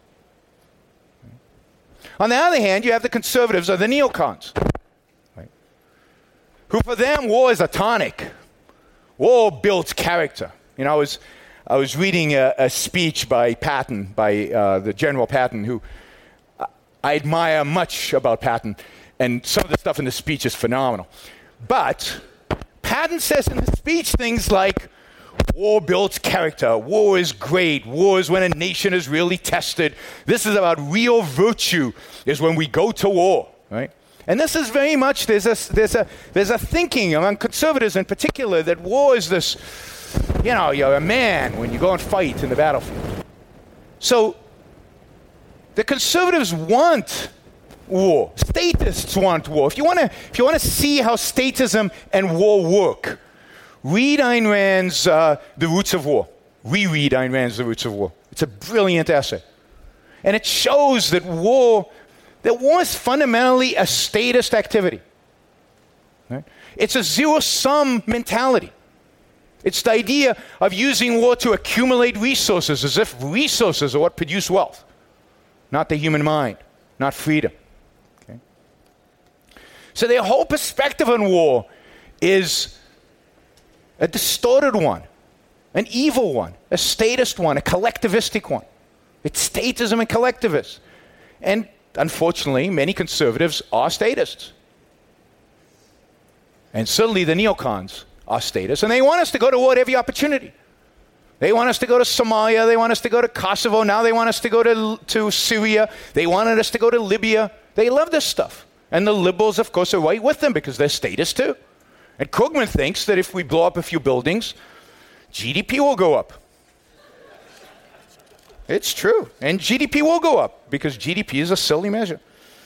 On the other hand, you have the conservatives or the neocons, right, who for them war is a tonic. War builds character. You know, I was I was reading a, a speech by Patton, by uh, the General Patton, who I admire much about Patton, and some of the stuff in the speech is phenomenal. But Patton says in the speech things like, war builds character, war is great, war is when a nation is really tested. This is about real virtue, is when we go to war, right? And this is very much, there's a, there's a, there's a thinking among conservatives in particular that war is this, you know, you're a man when you go and fight in the battlefield. So the conservatives want war. Statists want war. If you want to, if you want to see how statism and war work, read Ayn Rand's uh, The Roots of War. Reread Ayn Rand's The Roots of War. It's a brilliant essay, and it shows that war, that war is fundamentally a statist activity. Right? It's a zero-sum mentality. It's the idea of using war to accumulate resources, as if resources are what produce wealth, not the human mind, not freedom. Okay? So their whole perspective on war is a distorted one, an evil one, a statist one, a collectivistic one. It's statism and collectivists. And unfortunately, many conservatives are statists. And certainly the neocons are statists. And they want us to go to war at every opportunity. They want us to go to Somalia. They want us to go to Kosovo. Now they want us to go to, to Syria. They wanted us to go to Libya. They love this stuff. And the liberals, of course, are right with them because they're statists too. And Krugman thinks that if we blow up a few buildings, G D P will go up. It's true. And G D P will go up because G D P is a silly measure.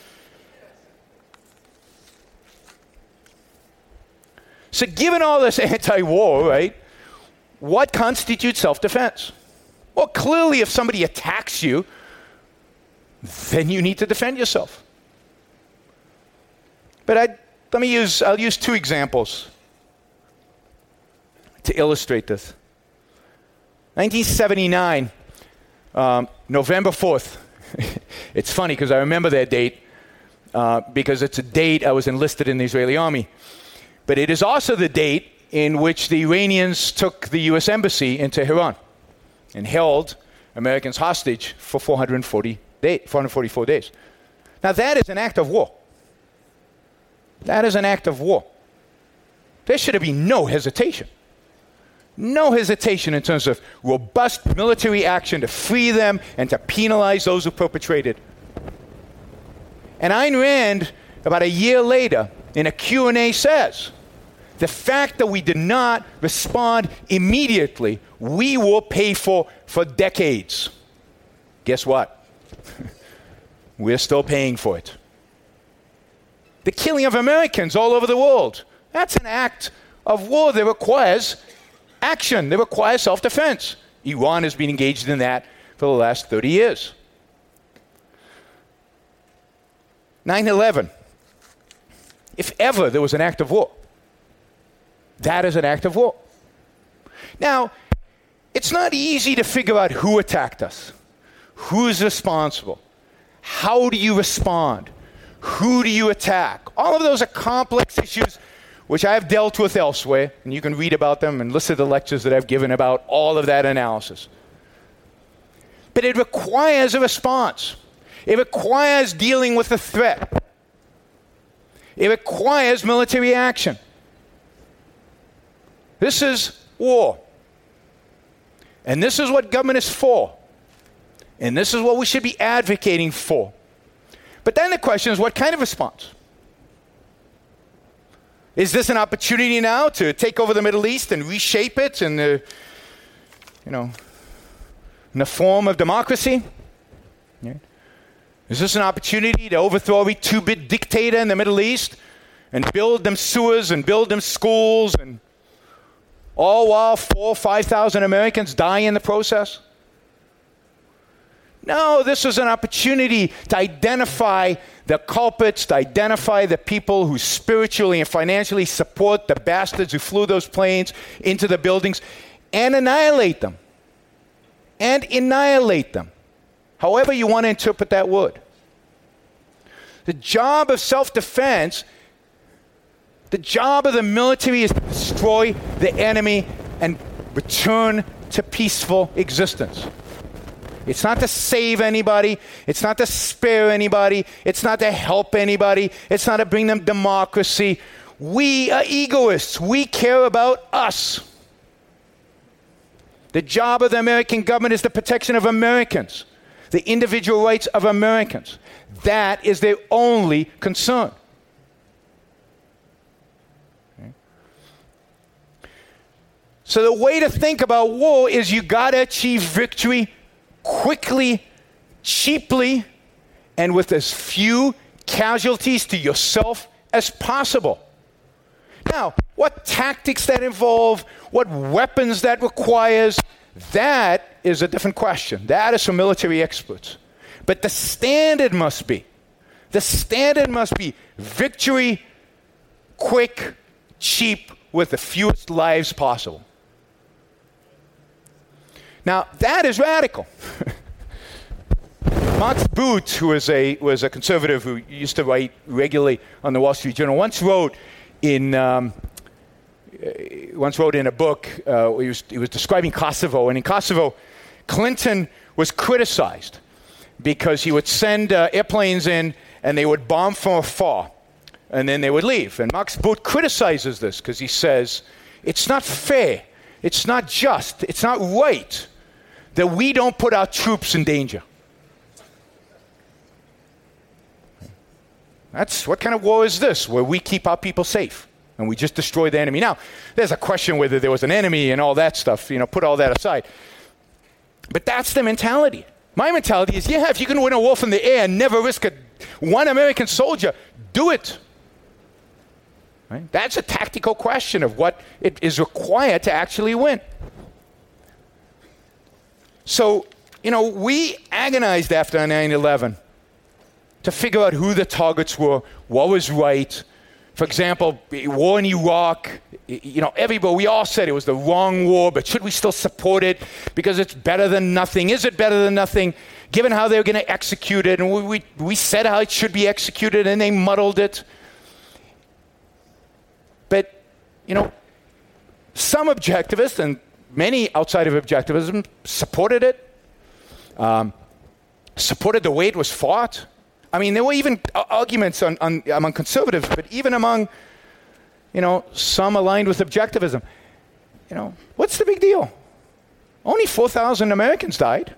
So given all this anti-war, right, what constitutes self-defense? Well, clearly if somebody attacks you, then you need to defend yourself. But I, let me use, I'll use two examples to illustrate this. nineteen seventy-nine, um, November fourth. It's funny because I remember that date uh, because it's a date I was enlisted in the Israeli army. But it is also the date in which the Iranians took the U S embassy in Tehran and held Americans hostage for four hundred forty day, four hundred forty-four days. Now that is an act of war. That is an act of war. There should have been no hesitation. No hesitation in terms of robust military action to free them and to penalize those who perpetrated. And Ayn Rand, about a year later, in a Q and A says, the fact that we did not respond immediately, we will pay for for decades. Guess what? We're still paying for it. The killing of Americans all over the world, that's an act of war that requires action, that requires self-defense. Iran has been engaged in that for the last thirty years. nine eleven. If ever there was an act of war, that is an act of war. Now, it's not easy to figure out who attacked us, who's responsible, how do you respond, who do you attack. All of those are complex issues which I have dealt with elsewhere, and you can read about them and listen to the lectures that I've given about all of that analysis. But it requires a response. It requires dealing with a threat. It requires military action. This is war. And this is what government is for. And this is what we should be advocating for. But then the question is, what kind of response? Is this an opportunity now to take over the Middle East and reshape it in the, you know, in the form of democracy? Yeah. Is this an opportunity to overthrow every two-bit dictator in the Middle East and build them sewers and build them schools, and all while four or five thousand Americans die in the process? No, this is an opportunity to identify the culprits, to identify the people who spiritually and financially support the bastards who flew those planes into the buildings, and annihilate them. And annihilate them. However you want to interpret that word. The job of self-defense, the job of the military is to destroy the enemy and return to peaceful existence. It's not to save anybody. It's not to spare anybody. It's not to help anybody. It's not to bring them democracy. We are egoists. We care about us. The job of the American government is the protection of Americans, the individual rights of Americans. That is their only concern. Okay. So the way to think about war is you got to achieve victory quickly, cheaply, and with as few casualties to yourself as possible. Now, what tactics that involve, what weapons that requires, that is a different question. That is for military experts. But the standard must be, the standard must be victory, quick, cheap, with the fewest lives possible. Now, that is radical. Max Boot, who was a, was a conservative who used to write regularly on the Wall Street Journal, once wrote in, um, once wrote in a book, uh, he, was, he was describing Kosovo. And in Kosovo, Clinton was criticized because he would send uh, airplanes in and they would bomb from afar. And then they would leave. And Max Boot criticizes this because he says, it's not fair, it's not just, it's not right that we don't put our troops in danger. That's what kind of war is this, where we keep our people safe and we just destroy the enemy? Now, there's a question whether there was an enemy and all that stuff, you know, put all that aside. But that's the mentality. My mentality is, yeah, if you can win a war from the air and never risk a, one American soldier, do it. Right? That's a tactical question of what it is required to actually win. So, you know, we agonized after nine eleven to figure out who the targets were, what was right. For example, war in Iraq, you know, everybody, we all said it was the wrong war, but should we still support it because it's better than nothing? Is it better than nothing, given how they were going to execute it? And we, we, we said how it should be executed, and they muddled it. But, you know, some objectivists, and many outside of objectivism, supported it, um, supported the way it was fought. I mean, there were even arguments on, on, among conservatives, but even among, you know, some aligned with objectivism. You know, what's the big deal? Only four thousand Americans died.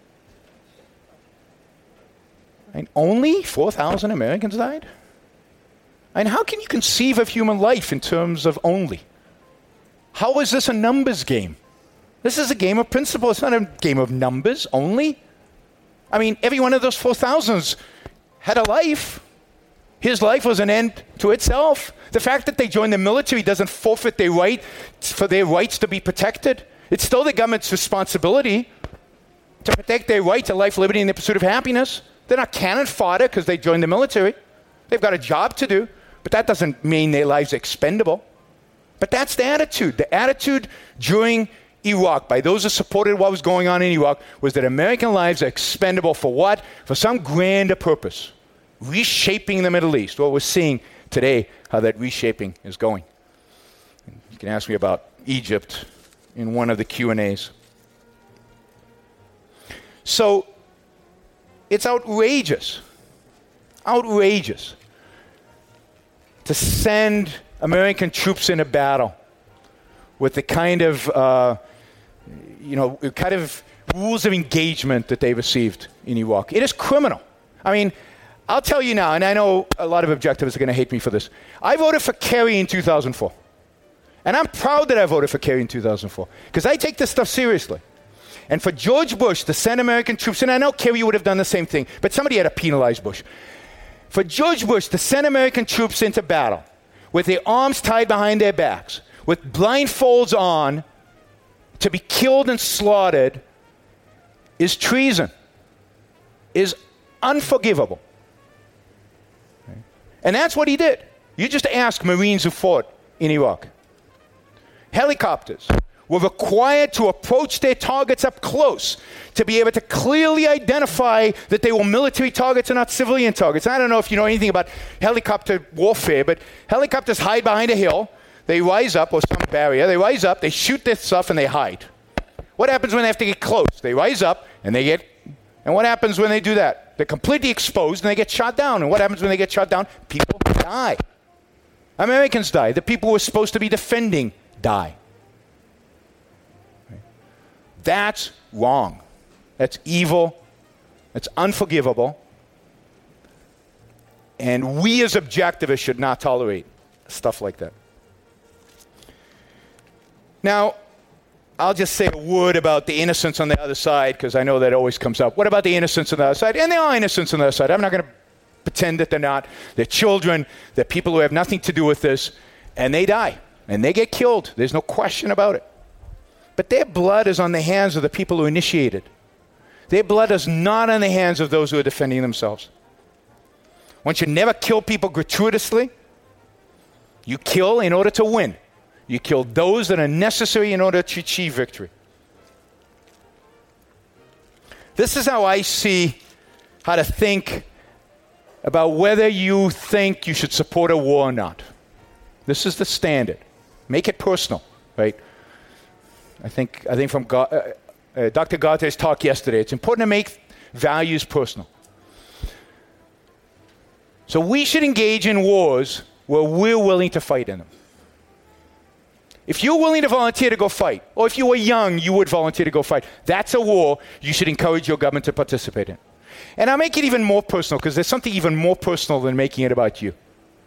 And only four thousand Americans died? And how can you conceive of human life in terms of only? How is this a numbers game? This is a game of principle. It's not a game of numbers only. I mean, every one of those four thousands had a life. His life was an end to itself. The fact that they joined the military doesn't forfeit their right for their rights to be protected. It's still the government's responsibility to protect their right to life, liberty, and the pursuit of happiness. They're not cannon fodder because they joined the military. They've got a job to do, but that doesn't mean their lives are expendable. But that's the attitude. The attitude during Iraq, by those who supported what was going on in Iraq, was that American lives are expendable for what? For some grander purpose. Reshaping the Middle East. Well, we're seeing today how that reshaping is going. You can ask me about Egypt in one of the Q and A's. So it's outrageous, outrageous to send American troops into battle with the kind of, uh, you know, kind of rules of engagement that they received in Iraq. It is criminal. I mean, I'll tell you now, and I know a lot of objectivists are going to hate me for this. I voted for Kerry in two thousand four. And I'm proud that I voted for Kerry in two thousand four, because I take this stuff seriously. And for George Bush to send American troops, and I know Kerry would have done the same thing, but somebody had to penalize Bush. For George Bush to send American troops into battle with their arms tied behind their backs, with blindfolds on, to be killed and slaughtered, is treason, is unforgivable. And that's what he did. You just ask Marines who fought in Iraq. Helicopters were required to approach their targets up close to be able to clearly identify that they were military targets and not civilian targets. I don't know if you know anything about helicopter warfare, but helicopters hide behind a hill. They rise up, or some barrier. They rise up, they shoot their stuff, and they hide. What happens when they have to get close? They rise up, and they get... And what happens when they do that? They're completely exposed, and they get shot down. And what happens when they get shot down? People die. Americans die. The people who are supposed to be defending die. That's wrong. That's evil. That's unforgivable. And we as objectivists should not tolerate stuff like that. Now, I'll just say a word about the innocents on the other side, because I know that always comes up. What about the innocents on the other side? And there are innocents on the other side. I'm not going to pretend that they're not. They're children. They're people who have nothing to do with this. And they die. And they get killed. There's no question about it. But their blood is on the hands of the people who initiated. Their blood is not on the hands of those who are defending themselves. One should never kill people gratuitously. You kill in order to win. You kill those that are necessary in order to achieve victory. This is how I see how to think about whether you think you should support a war or not. This is the standard. Make it personal, right? I think I think from Ga- uh, uh, Doctor Garte's talk yesterday, it's important to make values personal. So we should engage in wars where we're willing to fight in them. If you're willing to volunteer to go fight, or if you were young, you would volunteer to go fight, that's a war you should encourage your government to participate in. And I'll make it even more personal, because there's something even more personal than making it about you.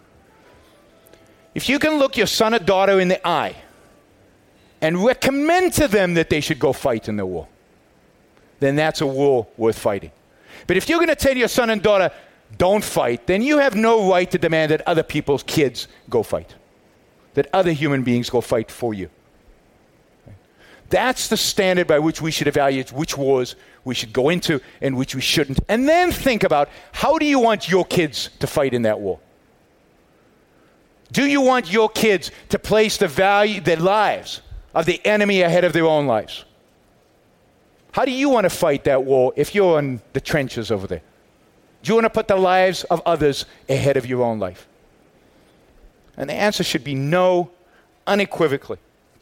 If you can look your son or daughter in the eye and recommend to them that they should go fight in the war, then that's a war worth fighting. But if you're going to tell your son and daughter, don't fight, then you have no right to demand that other people's kids go fight, that other human beings go fight for you. That's the standard by which we should evaluate which wars we should go into and which we shouldn't. And then think about, how do you want your kids to fight in that war? Do you want your kids to place the value, their lives of the enemy ahead of their own lives? How do you want to fight that war if you're in the trenches over there? Do you want to put the lives of others ahead of your own life? And the answer should be no, unequivocally.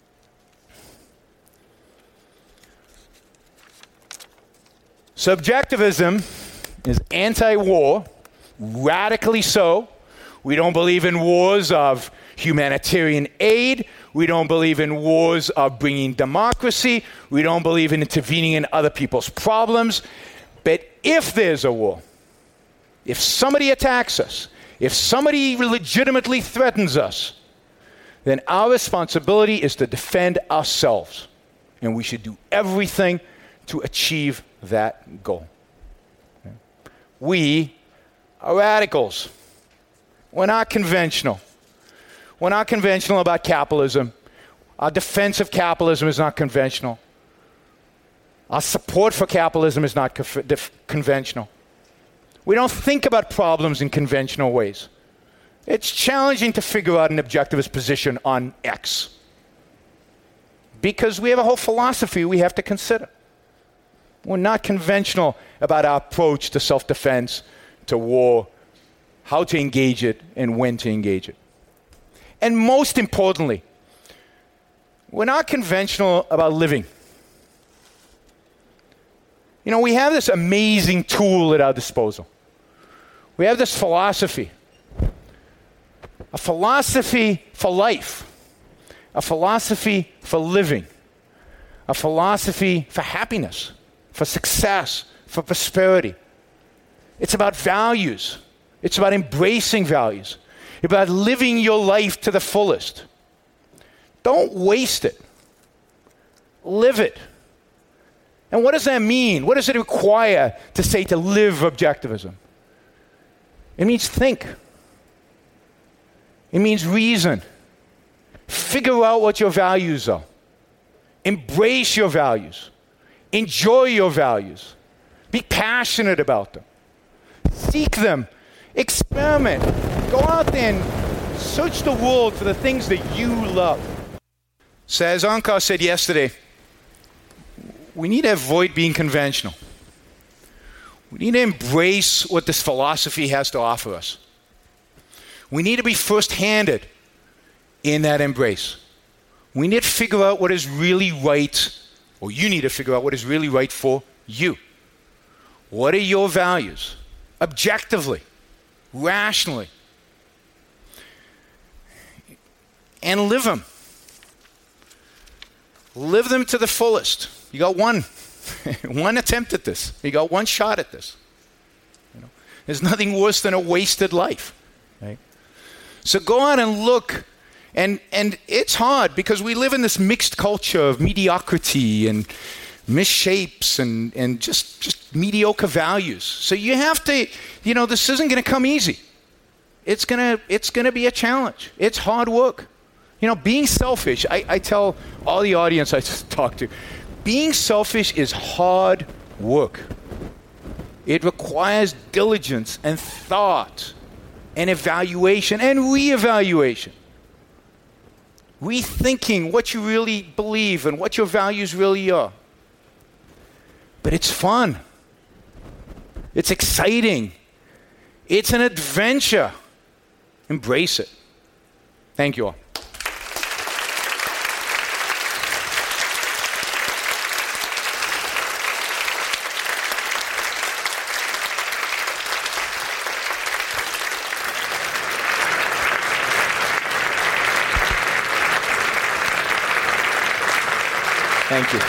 Subjectivism is anti-war, radically so. We don't believe in wars of humanitarian aid. We don't believe in wars of bringing democracy. We don't believe in intervening in other people's problems. But if there's a war, if somebody attacks us, if somebody legitimately threatens us, then our responsibility is to defend ourselves. And we should do everything to achieve that goal. We are radicals. We're not conventional. We're not conventional about capitalism. Our defense of capitalism is not conventional. Our support for capitalism is not co- def- conventional. We don't think about problems in conventional ways. It's challenging to figure out an objectivist position on X, because we have a whole philosophy we have to consider. We're not conventional about our approach to self-defense, to war, how to engage it, and when to engage it. And most importantly, we're not conventional about living. You know, we have this amazing tool at our disposal. We have this philosophy. A philosophy for life. A philosophy for living. A philosophy for happiness, for success, for prosperity. It's about values. It's about embracing values. It's about living your life to the fullest. Don't waste it. Live it. And what does that mean? What does it require to say to live objectivism? It means think. It means reason. Figure out what your values are. Embrace your values. Enjoy your values. Be passionate about them. Seek them. Experiment. Go out there and search the world for the things that you love. So as Onkar said yesterday, we need to avoid being conventional. We need to embrace what this philosophy has to offer us. We need to be first-handed in that embrace. We need to figure out what is really right, or you need to figure out what is really right for you. What are your values? Objectively, rationally. And live them. Live them to the fullest. You got one, one attempt at this. You got one shot at this. You know, there's nothing worse than a wasted life. Right? So go out and look. And and it's hard because we live in this mixed culture of mediocrity and misshapes and, and just, just mediocre values. So you have to, you know, this isn't going to come easy. It's going to it's going to be a challenge. It's hard work. You know, being selfish, I, I tell all the audience I talk to, being selfish is hard work. It requires diligence and thought and evaluation and reevaluation. Rethinking what you really believe and what your values really are. But it's fun. It's exciting. It's an adventure. Embrace it. Thank you all. Thank you.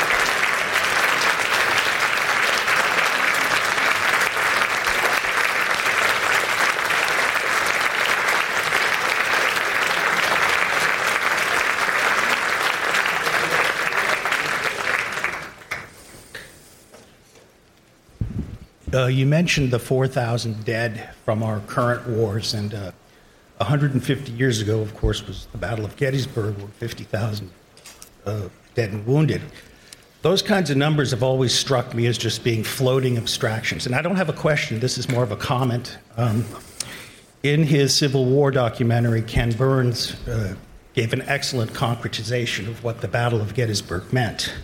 Uh, you mentioned the four thousand dead from our current wars, and uh, one hundred fifty years ago, of course, was the Battle of Gettysburg, where fifty thousand uh, dead and wounded. Those kinds of numbers have always struck me as just being floating abstractions. And I don't have a question, this is more of a comment. Um, in his Civil War documentary, Ken Burns uh, gave an excellent concretization of what the Battle of Gettysburg meant.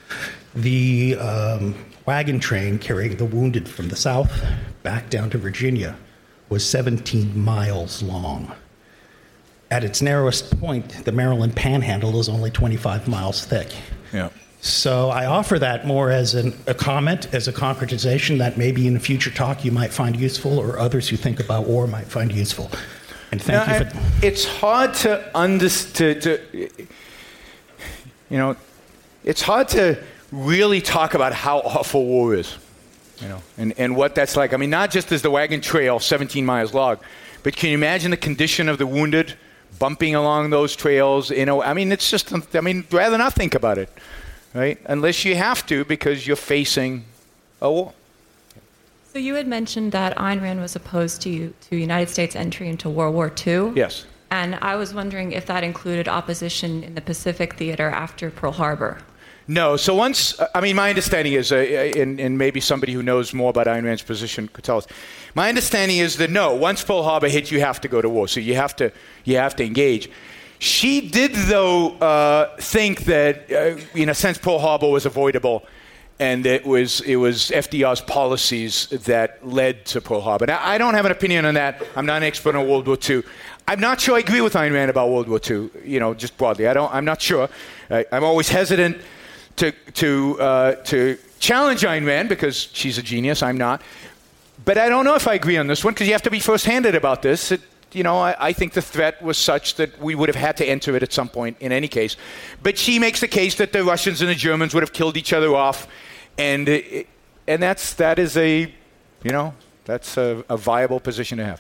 The um, wagon train carrying the wounded from the south back down to Virginia was seventeen miles long. At its narrowest point, the Maryland Panhandle is only twenty-five miles thick. Yeah. So I offer that more as an, a comment, as a concretization that maybe in a future talk you might find useful, or others who think about war might find useful. And thank now, you for... It's hard to understand, to, to, you know, it's hard to really talk about how awful war is, you know, and, and what that's like. I mean, not just is the wagon trail seventeen miles long, but can you imagine the condition of the wounded bumping along those trails? You know, I mean, it's just, I mean, rather not think about it, right? Unless you have to, because you're facing a war. So you had mentioned that Ayn Rand was opposed to to United States entry into World War Two. Yes. And I was wondering if that included opposition in the Pacific theater after Pearl Harbor. No. So once, I mean, my understanding is, uh, and, and maybe somebody who knows more about Ayn Rand's position could tell us. My understanding is that no, once Pearl Harbor hit, you have to go to war. So you have to, you have to engage. She did, though, uh, think that, uh, in a sense, Pearl Harbor was avoidable, and it was it was F D R's policies that led to Pearl Harbor. Now, I don't have an opinion on that. I'm not an expert on World War Two. I'm not sure I agree with Ayn Rand about World War Two. You know, just broadly, I don't. I'm not sure. I, I'm always hesitant to to uh, to challenge Ayn Rand because she's a genius. I'm not. But I don't know if I agree on this one because you have to be first-handed about this. It, you know, I, I think the threat was such that we would have had to enter it at some point in any case. But she makes the case that the Russians and the Germans would have killed each other off, and it, and that's that is a, you know, that's a, a viable position to have.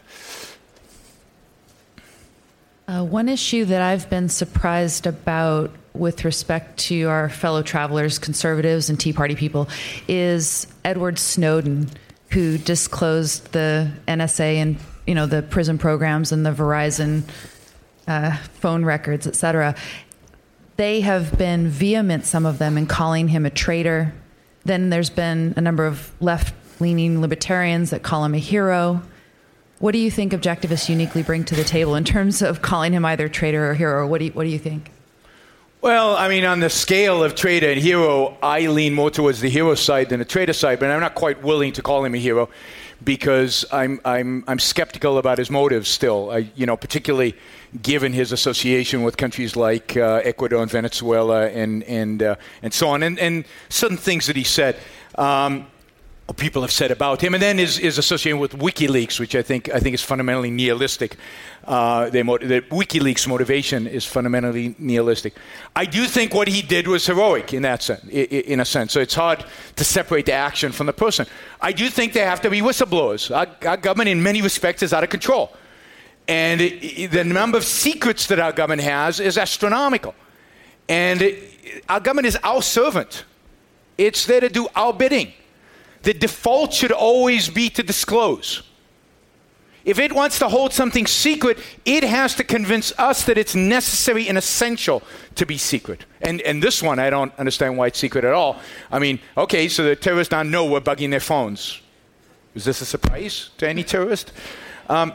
Uh, one issue that I've been surprised about with respect to our fellow travelers, conservatives and Tea Party people, is Edward Snowden, who disclosed the N S A and, you know, the prison programs and the Verizon uh, phone records, et cetera. They have been vehement, some of them, in calling him a traitor. Then there's been a number of left-leaning libertarians that call him a hero. What do you think objectivists uniquely bring to the table in terms of calling him either traitor or hero? What do you, what do you think? Well, I mean, on the scale of traitor and hero, I lean more towards the hero side than the traitor side, but I'm not quite willing to call him a hero because I'm I'm I'm skeptical about his motives still. I, you know, particularly given his association with countries like uh, Ecuador and Venezuela and and uh, and so on, and and certain things that he said. Um, people have said about him, and then is, is associated with WikiLeaks, which I think I think is fundamentally nihilistic. Uh, the, the WikiLeaks motivation is fundamentally nihilistic. I do think what he did was heroic in that sense, in a sense. So it's hard to separate the action from the person. I do think there have to be whistleblowers. Our, our government, in many respects, is out of control, and it, the number of secrets that our government has is astronomical. And it, our government is our servant. It's there to do our bidding. The default should always be to disclose. If it wants to hold something secret, it has to convince us that it's necessary and essential to be secret. And and this one, I don't understand why it's secret at all. I mean, okay, so the terrorists don't know we're bugging their phones. Is this a surprise to any terrorist? Um,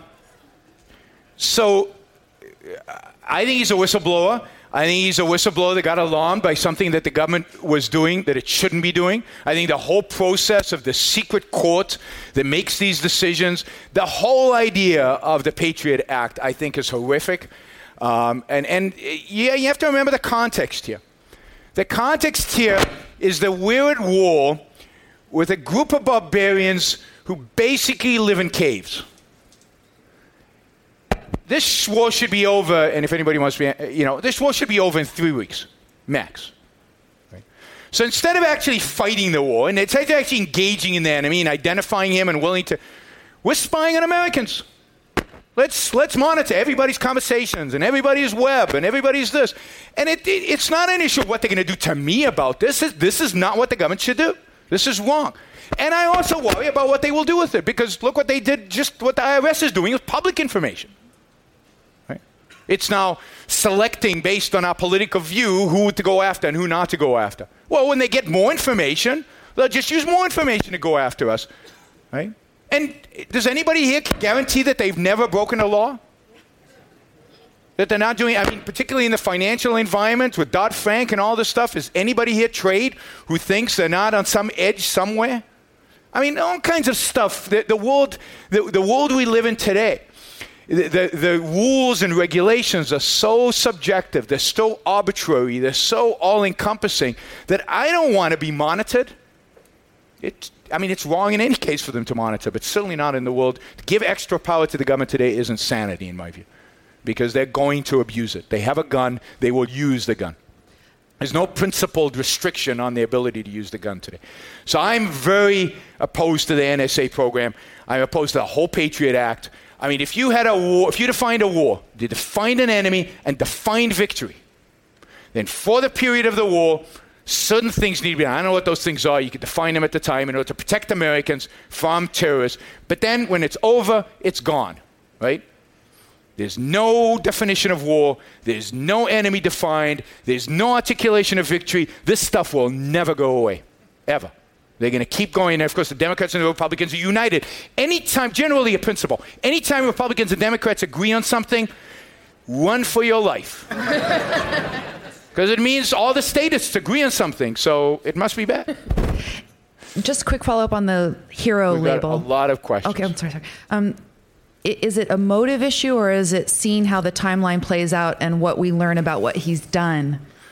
so I think he's a whistleblower. I think he's a whistleblower that got alarmed by something that the government was doing that it shouldn't be doing. I think the whole process of the secret court that makes these decisions, the whole idea of the Patriot Act, I think is horrific. Um, and, and yeah, you have to remember the context here. The context here is that we're at war with a group of barbarians who basically live in caves. This war should be over, and if anybody wants to be, you know, this war should be over in three weeks, max. Right? So instead of actually fighting the war, and instead of actually engaging in the enemy and identifying him and willing to, we're spying on Americans. Let's let's monitor everybody's conversations and everybody's web and everybody's this. And it, it it's not an issue of what they're going to do to me about this. This is not what the government should do. This is wrong. And I also worry about what they will do with it, because look what they did, just what the I R S is doing with public information. It's now selecting based on our political view who to go after and who not to go after. Well, when they get more information, they'll just use more information to go after us, right? And does anybody here guarantee that they've never broken a law? That they're not doing, I mean, particularly in the financial environment with Dodd-Frank and all this stuff, is anybody here trade who thinks they're not on some edge somewhere? I mean, all kinds of stuff. The, the world, the, the world we live in today, The, the, the rules and regulations are so subjective, they're so arbitrary, they're so all-encompassing that I don't want to be monitored. It, I mean, it's wrong in any case for them to monitor, but certainly not in the world. To give extra power to the government today is insanity, in my view, because they're going to abuse it. They have a gun, they will use the gun. There's no principled restriction on the ability to use the gun today. So I'm very opposed to the N S A program. I'm opposed to the whole Patriot Act. I mean, if you had a war, if you defined a war, you defined an enemy and defined victory, then for the period of the war, certain things need to be done. I don't know what those things are. You can define them at the time in order to protect Americans from terrorists. But then when it's over, it's gone, right? There's no definition of war. There's no enemy defined. There's no articulation of victory. This stuff will never go away, ever. They're going to keep going. And of course, the Democrats and the Republicans are united. Anytime, generally a principle, anytime Republicans and Democrats agree on something, run for your life. Because it means all the statists agree on something, so it must be bad. Just a quick follow-up on the hero We've label. Got a lot of questions. Okay, I'm sorry. sorry. Um, is it a motive issue, or is it seeing how the timeline plays out and what we learn about what he's done?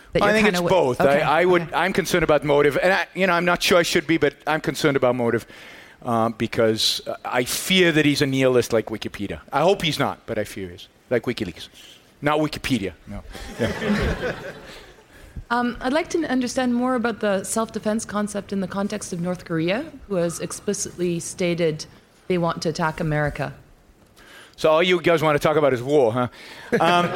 That I you're think kinda it's wa- both. Okay, I, I would. okay. I'm concerned about motive, and I, you know, I'm not sure I should be, but I'm concerned about motive um, because uh, I fear that he's a nihilist like Wikipedia. I hope he's not, but I fear he is, like WikiLeaks, not Wikipedia. No. Yeah. Um, I'd like to understand more about the self-defense concept in the context of North Korea, who has explicitly stated they want to attack America. So all you guys want to talk about is war, huh? Um,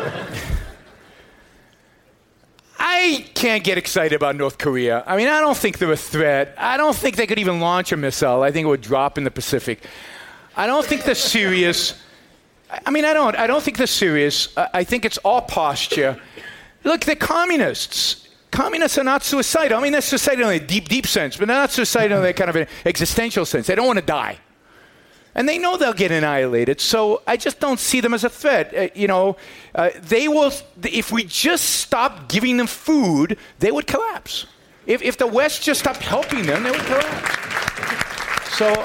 I can't get excited about North Korea. I mean, I don't think they're a threat. I don't think they could even launch a missile. I think it would drop in the Pacific. I don't think they're serious. I mean, I don't. I don't think they're serious. I I think it's all posture. Look, they're communists. Communists are not suicidal. I mean, they're suicidal in a deep, deep sense, but they're not suicidal in that kind of an existential sense. They don't want to die. And they know they'll get annihilated, so I just don't see them as a threat. Uh, you know, uh, they will, if we just stop giving them food, they would collapse. If, if the West just stopped helping them, they would collapse. So,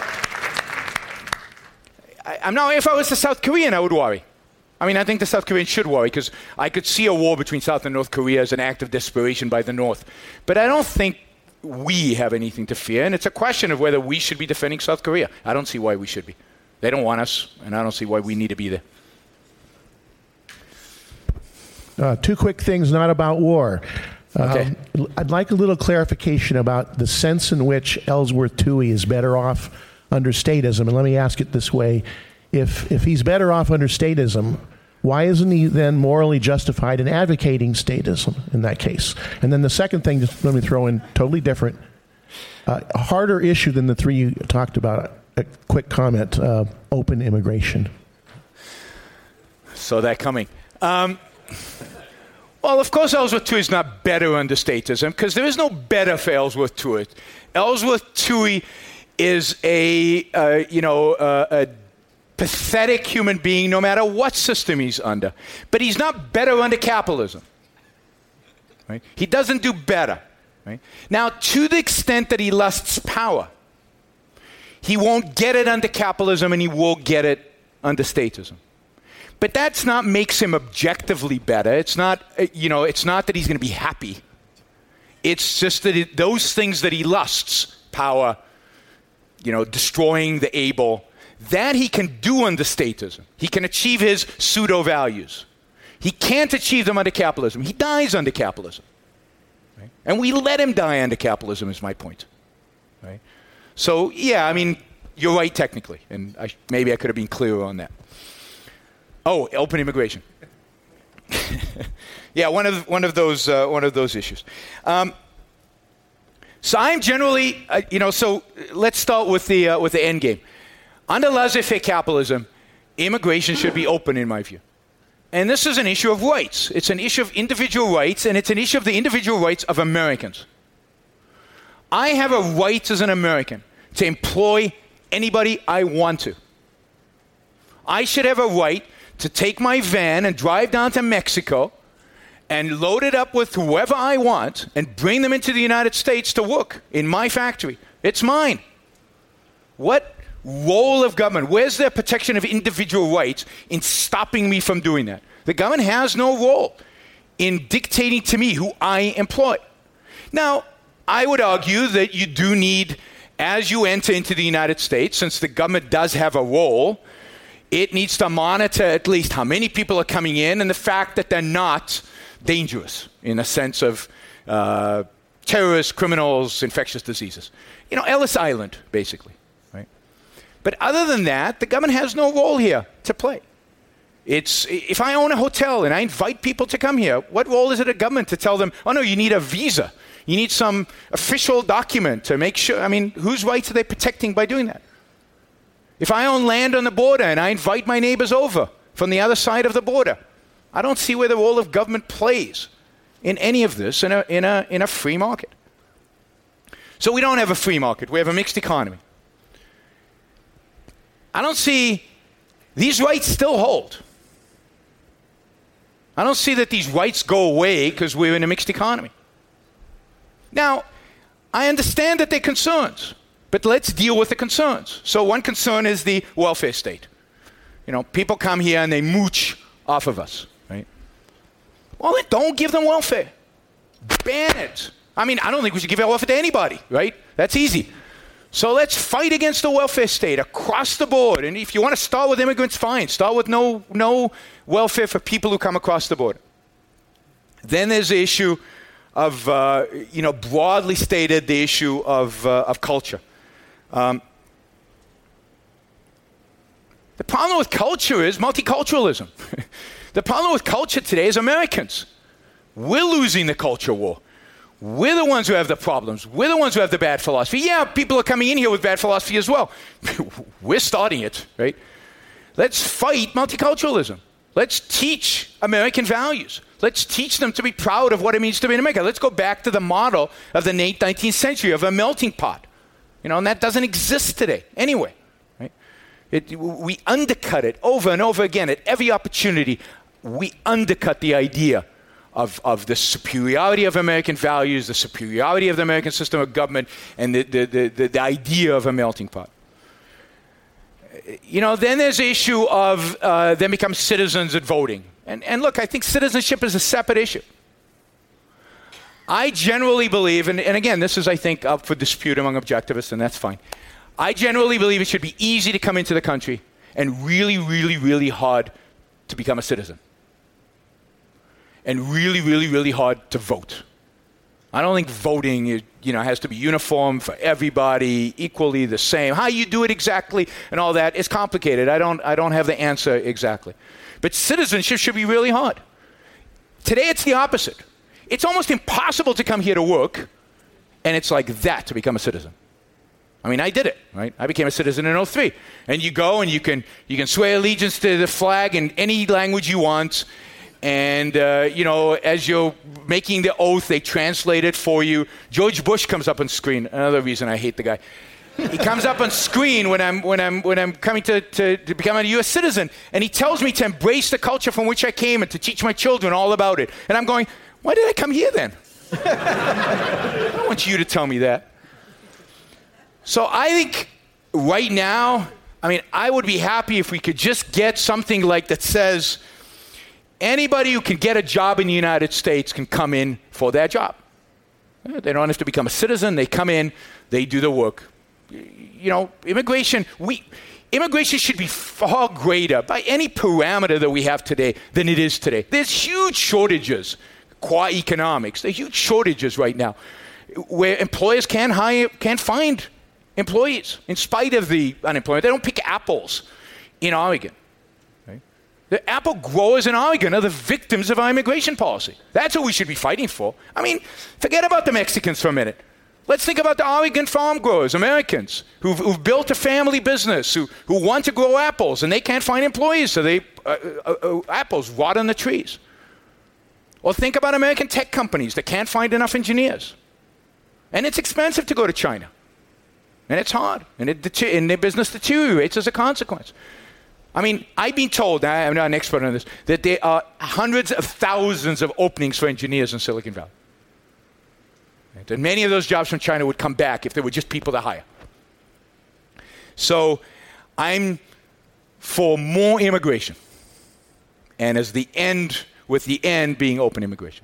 I, I'm not, if I was the South Korean, I would worry. I mean, I think the South Koreans should worry because I could see a war between South and North Korea as an act of desperation by the North. But I don't think we have anything to fear, and it's a question of whether we should be defending South Korea. I don't see why we should be. They don't want us, and I don't see why we need to be there. Uh, two quick things not about war. Okay. Um, I'd like a little clarification about the sense in which Ellsworth Toohey is better off under statism. And let me ask it this way. If, if he's better off under statism, why isn't he then morally justified in advocating statism in that case? And then the second thing, just let me throw in totally different, uh, a harder issue than the three you talked about. A quick comment, uh, open immigration. Saw that coming. Um, well, of course, Ellsworth Toohey is not better under statism because there is no better for Ellsworth Toohey. Ellsworth Toohey is a, uh, you know, uh, a pathetic human being no matter what system he's under. But he's not better under capitalism. Right? He doesn't do better. Right? Now, to the extent that he lusts power, he won't get it under capitalism and he will get it under statism. But that's not makes him objectively better. It's not, you know, it's not that he's going to be happy. It's just that it, those things that he lusts, power, you know, destroying the able, that he can do under statism. He can achieve his pseudo-values. He can't achieve them under capitalism. He dies under capitalism. Right? And we let him die under capitalism is my point. Right? So, yeah, I mean, you're right technically. And I, maybe I could have been clearer on that. Oh, open immigration. yeah, one of, one of, those, uh, one of those issues. Um, so I'm generally, uh, you know, so let's start with the, uh, with the end game. Under laissez-faire capitalism, immigration should be open, in my view. And this is an issue of rights. It's an issue of individual rights, and it's an issue of the individual rights of Americans. I have a right as an American to employ anybody I want to. I should have a right to take my van and drive down to Mexico and load it up with whoever I want and bring them into the United States to work in my factory. It's mine. What role of government, where's the protection of individual rights in stopping me from doing that? The government has no role in dictating to me who I employ. Now, I would argue that you do need, as you enter into the United States, since the government does have a role, it needs to monitor at least how many people are coming in and the fact that they're not dangerous in a sense of uh, terrorists, criminals, infectious diseases. You know, Ellis Island, basically. But other than that, the government has no role here to play. It's, if I own a hotel and I invite people to come here, what role is it a government to tell them, oh no, you need a visa. You need some official document to make sure. I mean, whose rights are they protecting by doing that? If I own land on the border and I invite my neighbors over from the other side of the border, I don't see where the role of government plays in any of this in a, in a, in a free market. So we don't have a free market. We have a mixed economy. I don't see, these rights still hold. I don't see that these rights go away because we're in a mixed economy. Now, I understand that they're concerns, but let's deal with the concerns. So one concern is the welfare state. You know, people come here and they mooch off of us, right? Well, then don't give them welfare. Ban it. I mean, I don't think we should give welfare to anybody, right? That's easy. So let's fight against the welfare state across the board. And if you want to start with immigrants, fine. Start with no no welfare for people who come across the border. Then there's the issue of, uh, you know, broadly stated, the issue of uh, of culture. Um, the problem with culture is multiculturalism. The problem with culture today is Americans. We're losing the culture war. We're the ones who have the problems. We're the ones who have the bad philosophy. Yeah, people are coming in here with bad philosophy as well. We're starting it, right? Let's fight multiculturalism. Let's teach American values. Let's teach them to be proud of what it means to be an American. Let's go back to the model of the late nineteenth century of a melting pot. You know, and that doesn't exist today anyway, right? It, we undercut it over and over again at every opportunity. We undercut the idea Of, of the superiority of American values, the superiority of the American system of government, and the, the, the, the, the idea of a melting pot. You know, then there's the issue of uh, them become citizens and voting. And, and look, I think citizenship is a separate issue. I generally believe, and, and again, this is, I think, up for dispute among objectivists, and that's fine. I generally believe it should be easy to come into the country and really, really, really hard to become a citizen. And really, really, really hard to vote. I don't think voting is, you know, has to be uniform for everybody, equally the same. How you do it exactly and all that is complicated. I don't, I don't have the answer exactly. But citizenship should be really hard. Today it's the opposite. It's almost impossible to come here to work, and it's like that to become a citizen. I mean, I did it, right? I became a citizen in oh three. And you go and you can, you can swear allegiance to the flag in any language you want. And, uh, you know, as you're making the oath, they translate it for you. George Bush comes up on screen. Another reason I hate the guy. He comes up on screen when I'm when I'm when I'm coming to, to, to become a U S citizen, and he tells me to embrace the culture from which I came and to teach my children all about it. And I'm going, why did I come here then? I don't want you to tell me that. So I think right now, I mean, I would be happy if we could just get something like that says anybody who can get a job in the United States can come in for that job. They don't have to become a citizen. They come in, they do the work. You know, immigration, we, immigration should be far greater by any parameter that we have today than it is today. There's huge shortages, qua economics. There's huge shortages right now where employers can't hire, can't find employees in spite of the unemployment. They don't pick apples in Oregon. The apple growers in Oregon are the victims of our immigration policy. That's what we should be fighting for. I mean, forget about the Mexicans for a minute. Let's think about the Oregon farm growers, Americans, who've, who've built a family business, who, who want to grow apples, and they can't find employees, so they uh, uh, uh, apples rot on the trees. Or think about American tech companies that can't find enough engineers. And it's expensive to go to China. And it's hard. And, it deter- and their business deteriorates as a consequence. I mean, I've been told, I'm not an expert on this, that there are hundreds of thousands of openings for engineers in Silicon Valley. Right? And many of those jobs from China would come back if there were just people to hire. So I'm for more immigration. And as the end, with the end being open immigration.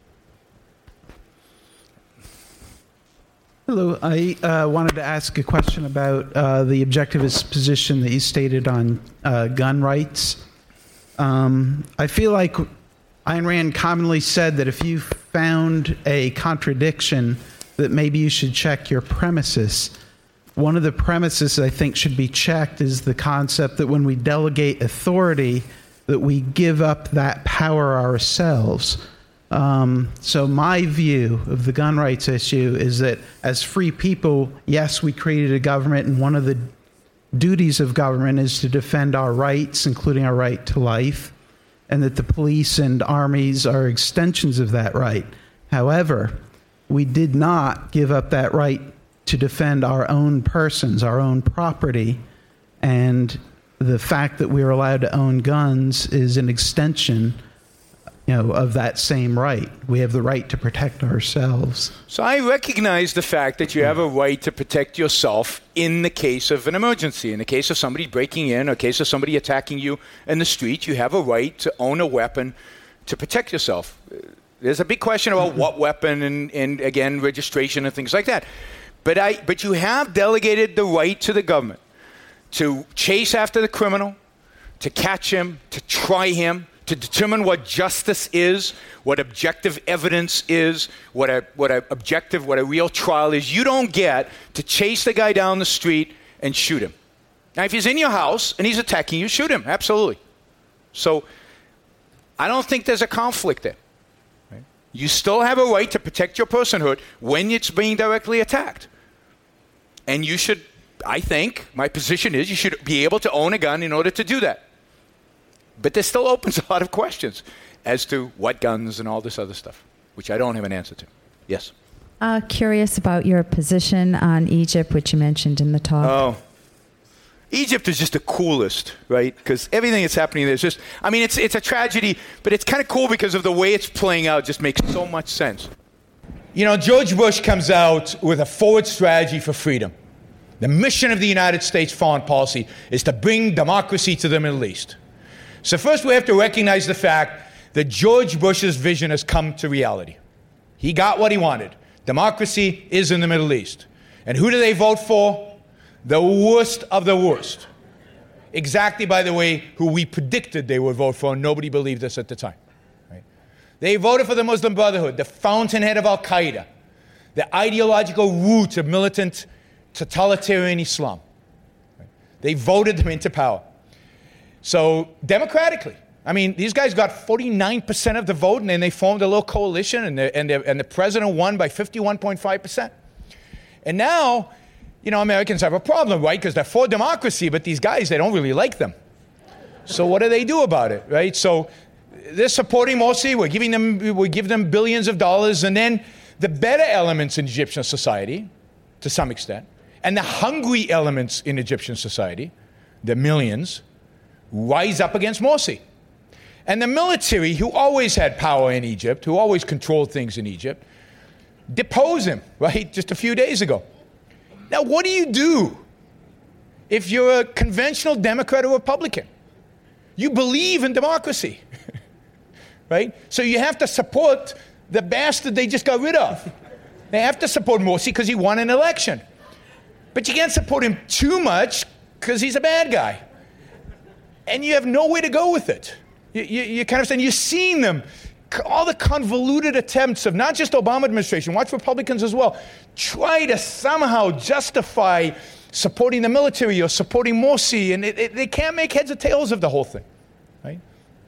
Hello. I uh, wanted to ask a question about uh, the objectivist position that you stated on uh, gun rights. Um, I feel like Ayn Rand commonly said that if you found a contradiction, that maybe you should check your premises. One of the premises I think should be checked is the concept that when we delegate authority, that we give up that power ourselves. Um, so my view of the gun rights issue is that as free people, yes, we created a government, and one of the duties of government is to defend our rights, including our right to life, and that the police and armies are extensions of that right. However, we did not give up that right to defend our own persons, our own property, and the fact that we are allowed to own guns is an extension, you know, of that same right. We have the right to protect ourselves. So I recognize the fact that you have a right to protect yourself in the case of an emergency. In the case of somebody breaking in, or in the case of somebody attacking you in the street, you have a right to own a weapon to protect yourself. There's a big question about what weapon and, and again, registration and things like that. But I, but you have delegated the right to the government to chase after the criminal, to catch him, to try him, to determine what justice is, what objective evidence is, what a what a objective, what a real trial is. You don't get to chase the guy down the street and shoot him. Now, if he's in your house and he's attacking you, shoot him, absolutely. So I don't think there's a conflict there. Right? You still have a right to protect your personhood when it's being directly attacked. And you should, I think, my position is you should be able to own a gun in order to do that. But this still opens a lot of questions as to what guns and all this other stuff, which I don't have an answer to. Yes? Uh, curious about your position on Egypt, which you mentioned in the talk. Oh. Egypt is just the coolest, right? Because everything that's happening there is just, I mean, it's it's a tragedy, but it's kind of cool because of the way it's playing out. It just makes so much sense. You know, George Bush comes out with a forward strategy for freedom. The mission of the United States foreign policy is to bring democracy to the Middle East. So first we have to recognize the fact that George Bush's vision has come to reality. He got what he wanted. Democracy is in the Middle East. And who do they vote for? The worst of the worst. Exactly, by the way, who we predicted they would vote for, and nobody believed us at the time. Right? They voted for the Muslim Brotherhood, the fountainhead of Al-Qaeda, the ideological roots of militant totalitarian Islam. Right? They voted them into power. So, democratically, I mean, these guys got forty-nine percent of the vote, and then they formed a little coalition, and the, and the, and the president won by fifty-one point five percent. And now, you know, Americans have a problem, right? Because they're for democracy, but these guys, they don't really like them. So what do they do about it, right? So they're supporting Morsi. We're giving them, we give them billions of dollars. And then the better elements in Egyptian society, to some extent, and the hungry elements in Egyptian society, the millions, rise up against Morsi. And the military, who always had power in Egypt, who always controlled things in Egypt, depose him, right, just a few days ago. Now, what do you do if you're a conventional Democrat or Republican? You believe in democracy, right? So you have to support the bastard they just got rid of. They have to support Morsi because he won an election. But you can't support him too much because he's a bad guy. And you have nowhere to go with it. You, you, you kind of saying, you're seeing them, all the convoluted attempts of not just Obama administration, watch Republicans as well, try to somehow justify supporting the military or supporting Morsi, and it, it, they can't make heads or tails of the whole thing, right?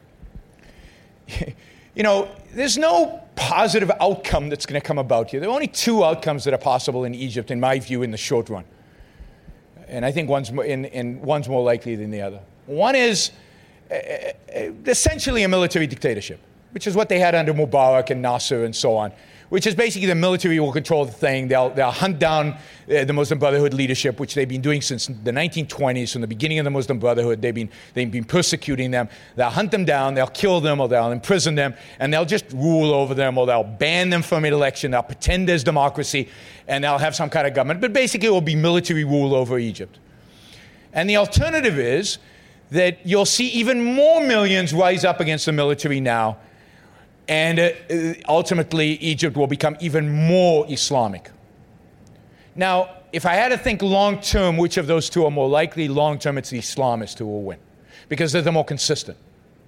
You know, there's no positive outcome that's going to come about here. There are only two outcomes that are possible in Egypt, in my view, in the short run. And I think one's more, in, in, one's more likely than the other. One is uh, essentially a military dictatorship, which is what they had under Mubarak and Nasser and so on, which is basically the military will control the thing. They'll, they'll hunt down uh, the Muslim Brotherhood leadership, which they've been doing since the nineteen twenties, from the beginning of the Muslim Brotherhood. They've been, they've been persecuting them. They'll hunt them down, they'll kill them, or they'll imprison them, and they'll just rule over them, or they'll ban them from an election. They'll pretend there's democracy, and they'll have some kind of government. But basically, it will be military rule over Egypt. And the alternative is that you'll see even more millions rise up against the military now, and uh, ultimately Egypt will become even more Islamic. Now, if I had to think long-term which of those two are more likely, long-term it's the Islamists who will win, because they're the more consistent.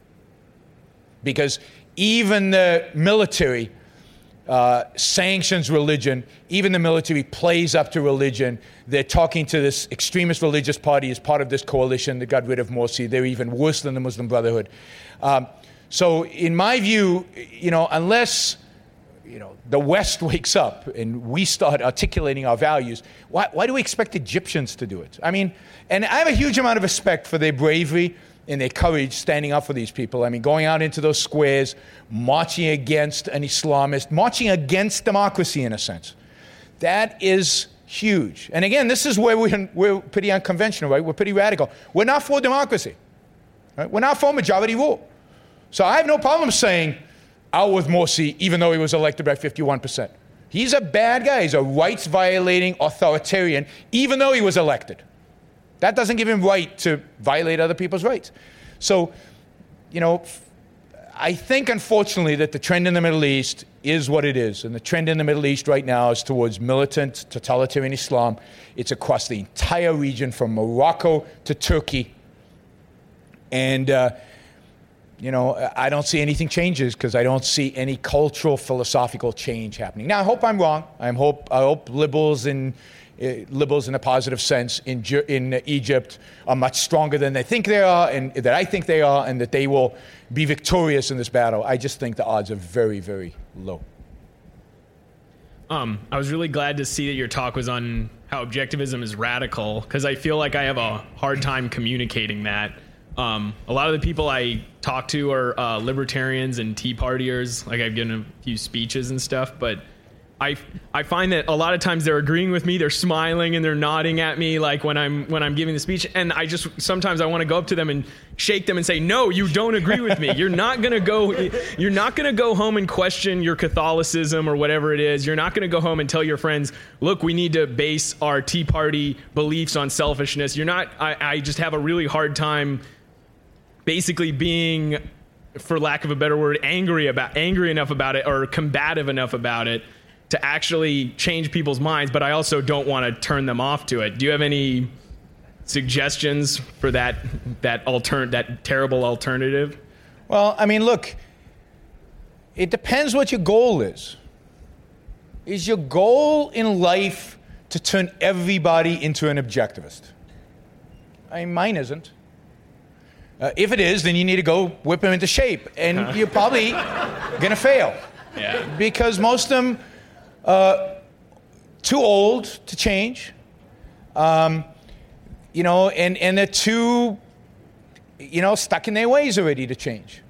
Because even the military uh, sanctions religion, even the military plays up to religion. They're talking to this extremist religious party as part of this coalition that got rid of Morsi. They're even worse than the Muslim Brotherhood. Um, so in my view, you know, unless you know, the West wakes up and we start articulating our values, why, why do we expect Egyptians to do it? I mean, and I have a huge amount of respect for their bravery and their courage standing up for these people. I mean, going out into those squares, marching against an Islamist, marching against democracy in a sense. That is huge. And again, this is where we're, we're pretty unconventional, right? We're pretty radical. We're not for democracy. Right? We're not for majority rule. So I have no problem saying, out with Morsi, even though he was elected by fifty-one percent. He's a bad guy. He's a rights-violating authoritarian, even though he was elected. That doesn't give him right to violate other people's rights. So, you know, I think, unfortunately, that the trend in the Middle East is what it is. And the trend in the Middle East right now is towards militant, totalitarian Islam. It's across the entire region from Morocco to Turkey. And, uh, you know, I don't see anything changes because I don't see any cultural, philosophical change happening. Now, I hope I'm wrong. I hope, I hope liberals in Uh, liberals in a positive sense in, in Egypt are much stronger than they think they are, and that I think they are, and that they will be victorious in this battle. I just think the odds are very, very low. Um, I was really glad to see that your talk was on how objectivism is radical, because I feel like I have a hard time communicating that. Um, a lot of the people I talk to are uh, libertarians and Tea Partiers. Like, I've given a few speeches and stuff, but I, I find that a lot of times they're agreeing with me, they're smiling and they're nodding at me like when I'm when I'm giving the speech, and I just sometimes I want to go up to them and shake them and say, no, you don't agree with me. You're not gonna go you're not gonna go home and question your Catholicism or whatever it is. You're not gonna go home and tell your friends, look, we need to base our Tea Party beliefs on selfishness. You're not I, I just have a really hard time basically being, for lack of a better word, angry about angry enough about it or combative enough about it to actually change people's minds, but I also don't want to turn them off to it. Do you have any suggestions for that that altern that terrible alternative? Well, I mean, look, it depends what your goal is. Is your goal in life to turn everybody into an objectivist? I mean, mine isn't. Uh, if it is, then you need to go whip them into shape, and you're probably going to fail. Yeah. Because most of them Uh, too old to change, um, you know, and, and they're too, you know, stuck in their ways already to change.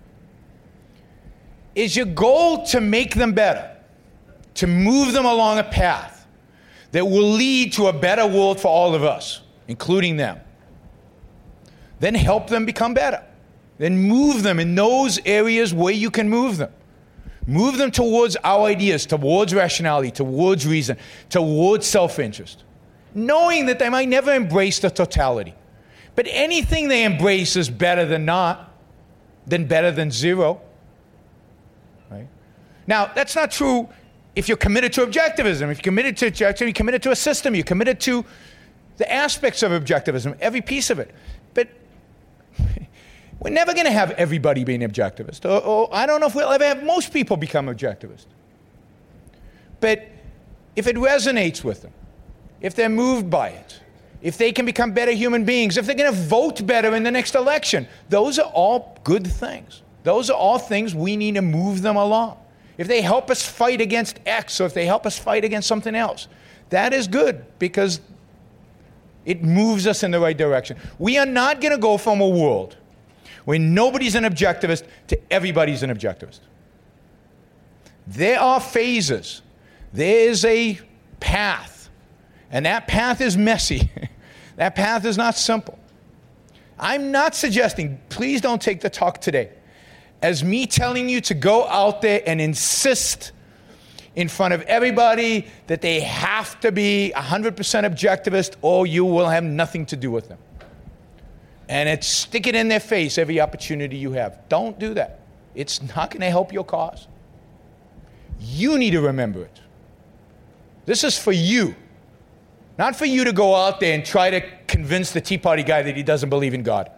Is your goal to make them better, to move them along a path that will lead to a better world for all of us, including them? Then help them become better. Then move them in those areas where you can move them. Move them towards our ideas, towards rationality, towards reason, towards self-interest, knowing that they might never embrace the totality. But anything they embrace is better than not, than better than zero. Right? Now, that's not true if you're committed to objectivism. If you're committed to objectivism, you're committed to a system. You're committed to the aspects of objectivism, every piece of it. But we're never going to have everybody being objectivist. Or, or I don't know if we'll ever have most people become objectivist. But if it resonates with them, if they're moved by it, if they can become better human beings, if they're going to vote better in the next election, those are all good things. Those are all things we need to move them along. If they help us fight against X, or if they help us fight against something else, that is good because it moves us in the right direction. We are not going to go from a world where nobody's an objectivist to everybody's an objectivist. There are phases. There is a path. And that path is messy. That path is not simple. I'm not suggesting, please don't take the talk today as me telling you to go out there and insist in front of everybody that they have to be one hundred percent objectivist or you will have nothing to do with them. And it's stick it in their face every opportunity you have. Don't do that. It's not going to help your cause. You need to remember it. This is for you. Not for you to go out there and try to convince the Tea Party guy that he doesn't believe in God.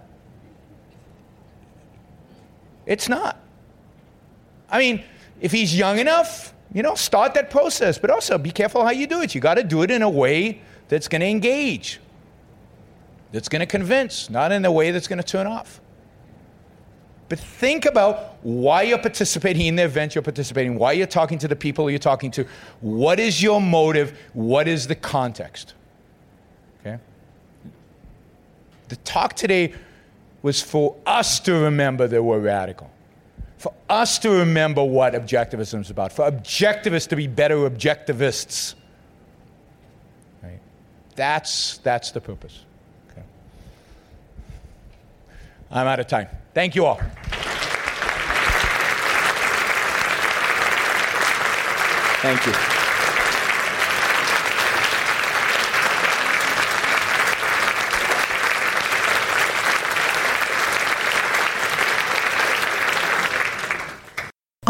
It's not. I mean, if he's young enough, you know, start that process. But also, be careful how you do it. You got to do it in a way that's going to engage, that's going to convince, not in a way that's going to turn off. But think about why you're participating in the event you're participating, why you're talking to the people you're talking to. What is your motive? What is the context? Okay? The talk today was for us to remember that we're radical, for us to remember what objectivism is about, for objectivists to be better objectivists. Right? That's, that's the purpose. Okay. I'm out of time. Thank you all. Thank you.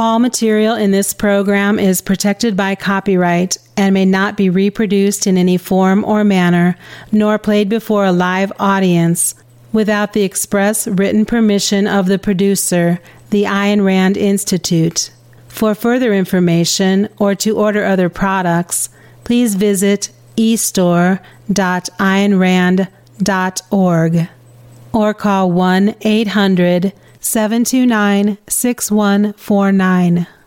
All material in this program is protected by copyright and may not be reproduced in any form or manner, nor played before a live audience without the express written permission of the producer, the Ayn Rand Institute. For further information or to order other products, please visit e store dot ayn rand dot org or call one eight hundred seven two nine six one four nine.